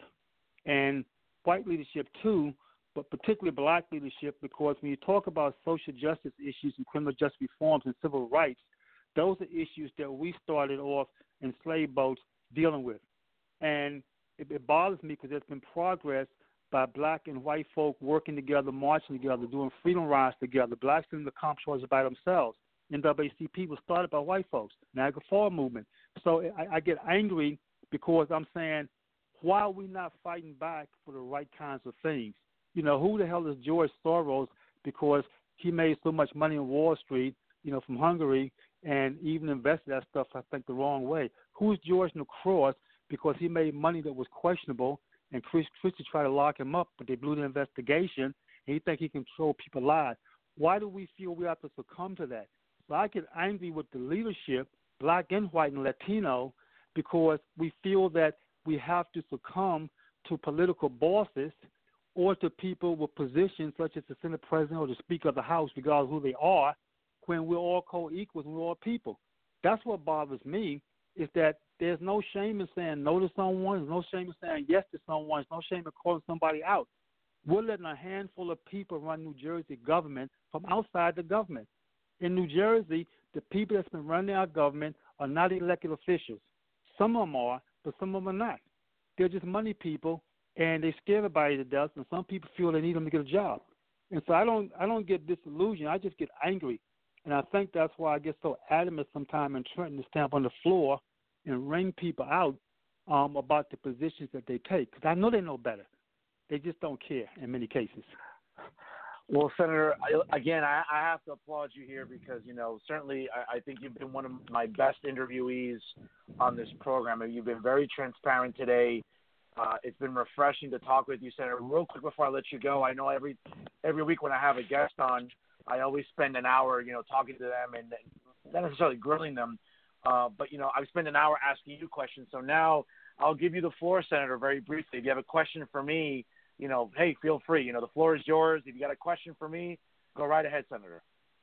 and white leadership too, but particularly black leadership, because when you talk about social justice issues and criminal justice reforms and civil rights, those are issues that we started off in slave boats dealing with. And it, it bothers me because there's been progress by black and white folk working together, marching together, doing freedom rides together. Blacks didn't accomplish it by themselves. N double A C P was started by white folks, Niagara Falls movement. So I, I get angry because I'm saying, why are we not fighting back for the right kinds of things? You know, who the hell is George Soros because he made so much money on Wall Street, you know, from Hungary, and even invested that stuff, I think, the wrong way? Who's George Lacroix because he made money that was questionable, and Chris Christie tried to lock him up, but they blew the investigation, and he think he can control people's lives. Why do we feel we have to succumb to that? So I get angry with the leadership, black and white and Latino, because we feel that we have to succumb to political bosses or to people with positions such as the Senate President or the Speaker of the House, regardless of who they are, when we're all co-equals and we're all people. That's what bothers me, is that there's no shame in saying no to someone, there's no shame in saying yes to someone, there's no shame in calling somebody out. We're letting a handful of people run New Jersey government from outside the government. In New Jersey, the people that's been running our government are not elected officials. Some of them are, but some of them are not. They're just money people, and they scare everybody to death, and some people feel they need them to get a job. And so I don't I don't get disillusioned. I just get angry. And I think that's why I get so adamant sometimes in Trenton to stamp on the floor and ring people out um, about the positions that they take. Because I know they know better. They just don't care in many cases. Well, Senator, I, again, I, I have to applaud you here because, you know, certainly I, I think you've been one of my best interviewees on this program. And you've been very transparent today. Uh, it's been refreshing to talk with you, Senator. Real quick before I let you go, I know every every week when I have a guest on, I always spend an hour, you know, talking to them and not necessarily grilling them. Uh, but, you know, I spend an hour asking you questions. So now I'll give you the floor, Senator, very briefly. If you have a question for me, you know, hey, feel free. You know, the floor is yours. If you got a question for me, go right ahead, Senator.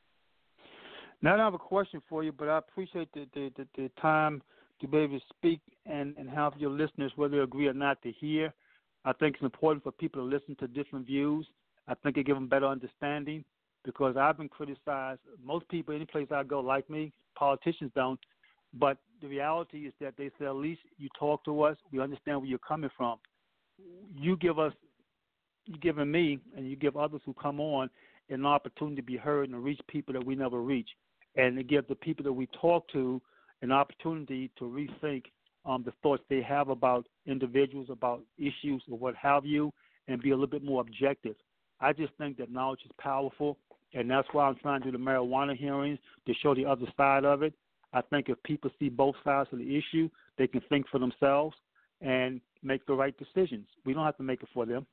Now, I don't have a question for you, but I appreciate the, the, the, the time to be able to speak and, and have your listeners, whether they agree or not, to hear. I think it's important for people to listen to different views. I think it gives them better understanding because I've been criticized. Most people, any place I go, like me, politicians don't. But the reality is that they say, at least you talk to us, we understand where you're coming from. You give us, you giving me, and you give others who come on an opportunity to be heard and to reach people that we never reach. And to give the people that we talk to an opportunity to rethink um, the thoughts they have about individuals, about issues, or what have you, and be a little bit more objective. I just think that knowledge is powerful, and that's why I'm trying to do the marijuana hearings, to show the other side of it. I think if people see both sides of the issue, they can think for themselves and make the right decisions. We don't have to make it for them.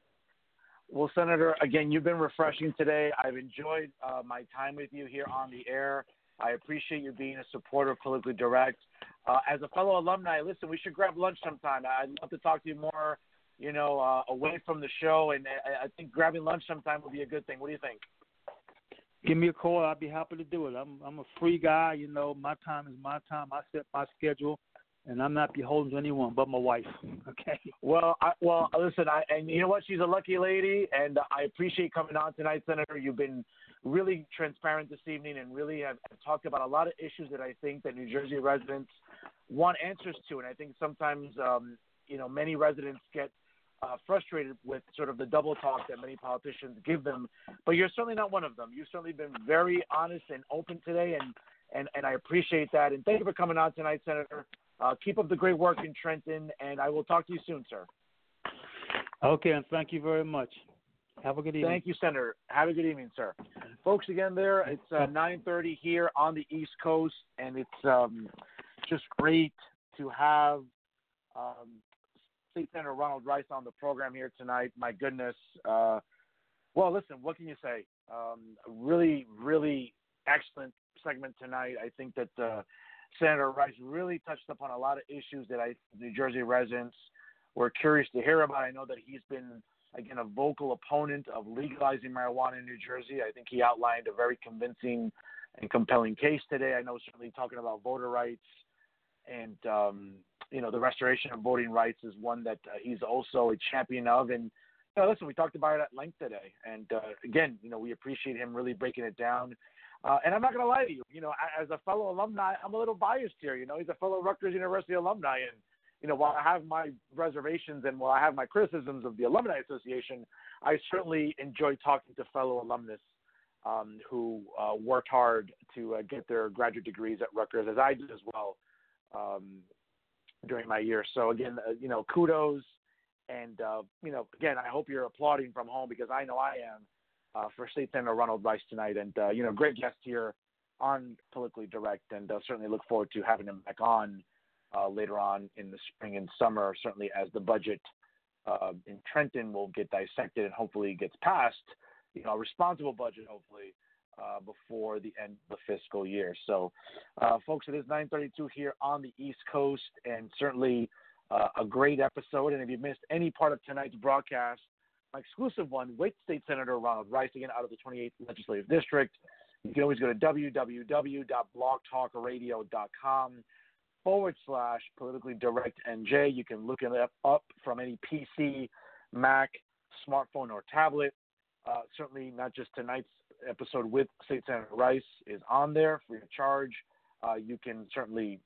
Well, Senator, again, you've been refreshing today. I've enjoyed uh, my time with you here on the air. I appreciate you being a supporter of Politically Direct. Uh, as a fellow alumni, listen, we should grab lunch sometime. I'd love to talk to you more, you know, uh, away from the show, and I, I think grabbing lunch sometime would be a good thing. What do you think? Give me a call. I'll be happy to do it. I'm I'm a free guy. You know, my time is my time. I set my schedule, and I'm not beholden to anyone but my wife. Okay. Well, I, well, listen, I, and you know what? She's a lucky lady, and I appreciate coming on tonight, Senator. You've been really transparent this evening and really have, have talked about a lot of issues that I think that New Jersey residents want answers to. And I think sometimes, um, you know, many residents get uh, frustrated with sort of the double talk that many politicians give them. But you're certainly not one of them. You've certainly been very honest and open today, and, and, and I appreciate that. And thank you for coming on tonight, Senator. Uh, keep up the great work in Trenton, and I will talk to you soon, sir. Okay, and thank you very much. Have a good evening. Thank you, Senator. Have a good evening, sir. Folks, again, there, it's uh, nine thirty here on the East Coast, and it's um, just great to have um, State Senator Ronald Rice on the program here tonight. My goodness. Uh, well, listen, what can you say? Um, really, really excellent segment tonight. I think that uh, Senator Rice really touched upon a lot of issues that I New Jersey residents were curious to hear about. I know that he's been, again, a vocal opponent of legalizing marijuana in New Jersey. I think he outlined a very convincing and compelling case today. I know certainly talking about voter rights and, um, you know, the restoration of voting rights is one that uh, he's also a champion of. And, you know, listen, we talked about it at length today. And, uh, again, you know, we appreciate him really breaking it down. Uh, and I'm not going to lie to you, you know, as a fellow alumni, I'm a little biased here. You know, he's a fellow Rutgers University alumni. And, you know, while I have my reservations and while I have my criticisms of the Alumni Association, I certainly enjoy talking to fellow alumnus um, who uh, worked hard to uh, get their graduate degrees at Rutgers, as I did as well um, during my year. So, again, uh, you know, kudos. And, uh, you know, again, I hope you're applauding from home because I know I am. Uh, for State Senator Ronald Rice tonight. And, uh, you know, great guest here on Politically Direct, and uh, certainly look forward to having him back on uh, later on in the spring and summer, certainly as the budget uh, in Trenton will get dissected and hopefully gets passed, you know, a responsible budget, hopefully, uh, before the end of the fiscal year. So, uh, folks, it is nine thirty-two here on the East Coast, and certainly uh, a great episode. And if you missed any part of tonight's broadcast, my exclusive one with State Senator Ronald Rice, again, out of the twenty-eighth Legislative District. You can always go to www.blogtalkradio.com forward slash politically direct N J. You can look it up, up from any P C, Mac, smartphone, or tablet. Uh, certainly not just tonight's episode with State Senator Rice is on there free of charge. Uh, you can certainly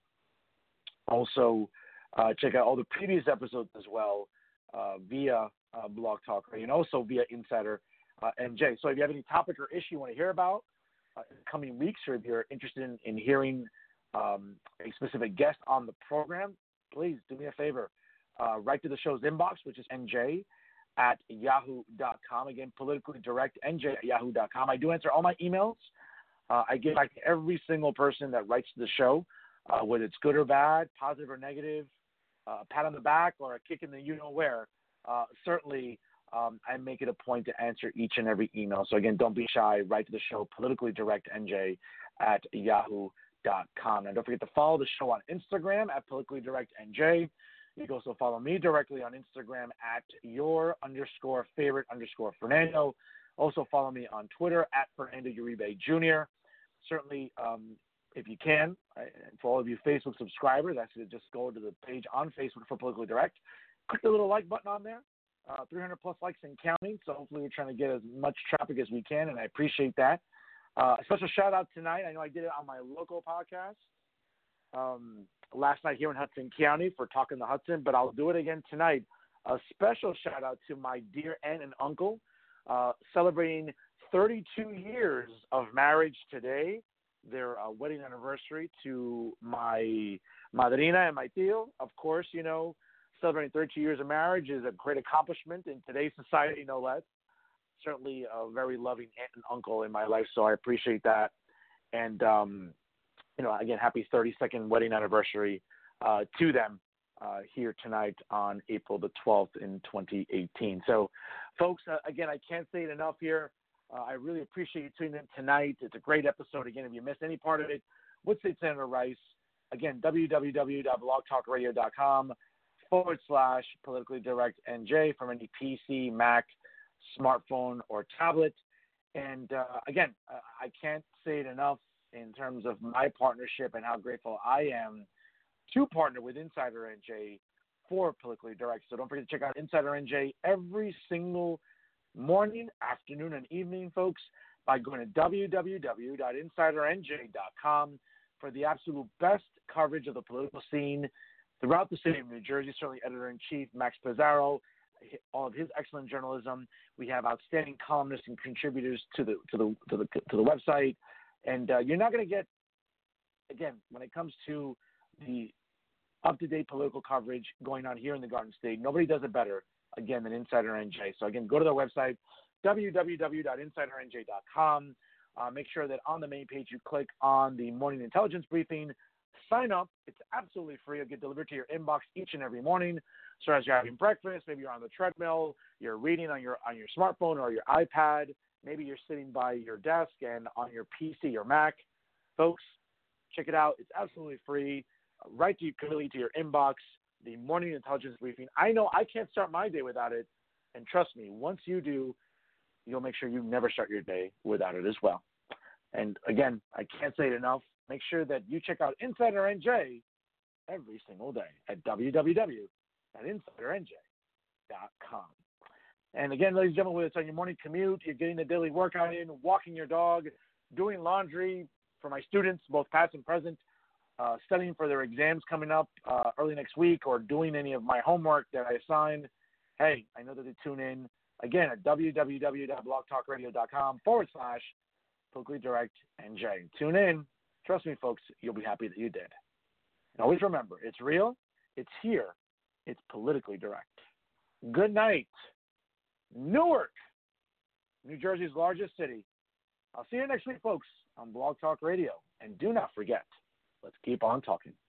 also uh, check out all the previous episodes as well uh, via Uh, Blog Talk Radio, and also via Insider uh, N J. So if you have any topic or issue you want to hear about uh, in the coming weeks, or if you're interested in, in hearing um, a specific guest on the program, please do me a favor. Uh, write to the show's inbox, which is N J at yahoo dot com. Again, politically direct N J at yahoo dot com. I do answer all my emails. Uh, I get back to every single person that writes to the show, uh, whether it's good or bad, positive or negative, uh, a pat on the back or a kick in the you-know-where. Uh, certainly, um, I make it a point to answer each and every email. So, again, don't be shy. Write to the show, politically direct N J at yahoo dot com. And don't forget to follow the show on Instagram at politically direct N J. You can also follow me directly on Instagram at your underscore favorite underscore Fernando. Also follow me on Twitter at Fernando Uribe Junior Certainly, um, if you can, uh, for all of you Facebook subscribers, actually just go to the page on Facebook for Politically Direct. Click the little like button on there, uh, three hundred plus likes and counting. So hopefully we're trying to get as much traffic as we can, and I appreciate that. Uh, a special shout out tonight. I know I did it on my local podcast um, last night here in Hudson County for Talking the Hudson, but I'll do it again tonight. A special shout out to my dear aunt and uncle uh, celebrating thirty-two years of marriage today. Their uh, wedding anniversary to my madrina and my tío. Of course, you know, celebrating thirty-two years of marriage is a great accomplishment in today's society, no less. Certainly a very loving aunt and uncle in my life, so I appreciate that. And, um, you know, again, happy thirty-second wedding anniversary uh, to them uh, here tonight on April the twelfth in twenty eighteen. So, folks, uh, again, I can't say it enough here. Uh, I really appreciate you tuning in tonight. It's a great episode. Again, if you missed any part of it, with State Senator Rice, again, www.blogtalkradio.com forward slash politically direct N J from any P C, Mac, smartphone, or tablet. And uh, again, uh, I can't say it enough in terms of my partnership and how grateful I am to partner with Insider N J for Politically Direct. So don't forget to check out Insider N J every single morning, afternoon, and evening, folks, by going to w w w dot insider n j dot com for the absolute best coverage of the political scene throughout the state of New Jersey. Certainly Editor-in-Chief Max Pizarro, all of his excellent journalism. We have outstanding columnists and contributors to the to the to the to the website, and uh, you're not going to get, again, when it comes to the up-to-date political coverage going on here in the Garden State, nobody does it better, again, than Insider N J. So again, go to their website, w w w dot insider n j dot com. Uh, make sure that on the main page you click on the morning intelligence briefing. Sign up. It's absolutely free. It'll get delivered to your inbox each and every morning. So as you're having breakfast, maybe you're on the treadmill, you're reading on your on your smartphone or your iPad, maybe you're sitting by your desk and on your P C or Mac. Folks, check it out. It's absolutely free. Right to you, clearly to your inbox, the morning intelligence briefing. I know I can't start my day without it. And trust me, once you do, you'll make sure you never start your day without it as well. And again, I can't say it enough. Make sure that you check out Insider N J every single day at w w w dot insider n j dot com. And again, ladies and gentlemen, whether it's on your morning commute, you're getting a daily workout in, walking your dog, doing laundry for my students, both past and present, uh, studying for their exams coming up uh, early next week, or doing any of my homework that I assigned, hey, I know that they tune in, again, at w w w dot blog talk radio dot com forward slash Politically Direct N J. Tune in. Trust me, folks, you'll be happy that you did. And always remember, it's real, it's here, it's politically direct. Good night. Newark, New Jersey's largest city. I'll see you next week, folks, on Blog Talk Radio. And do not forget, let's keep on talking.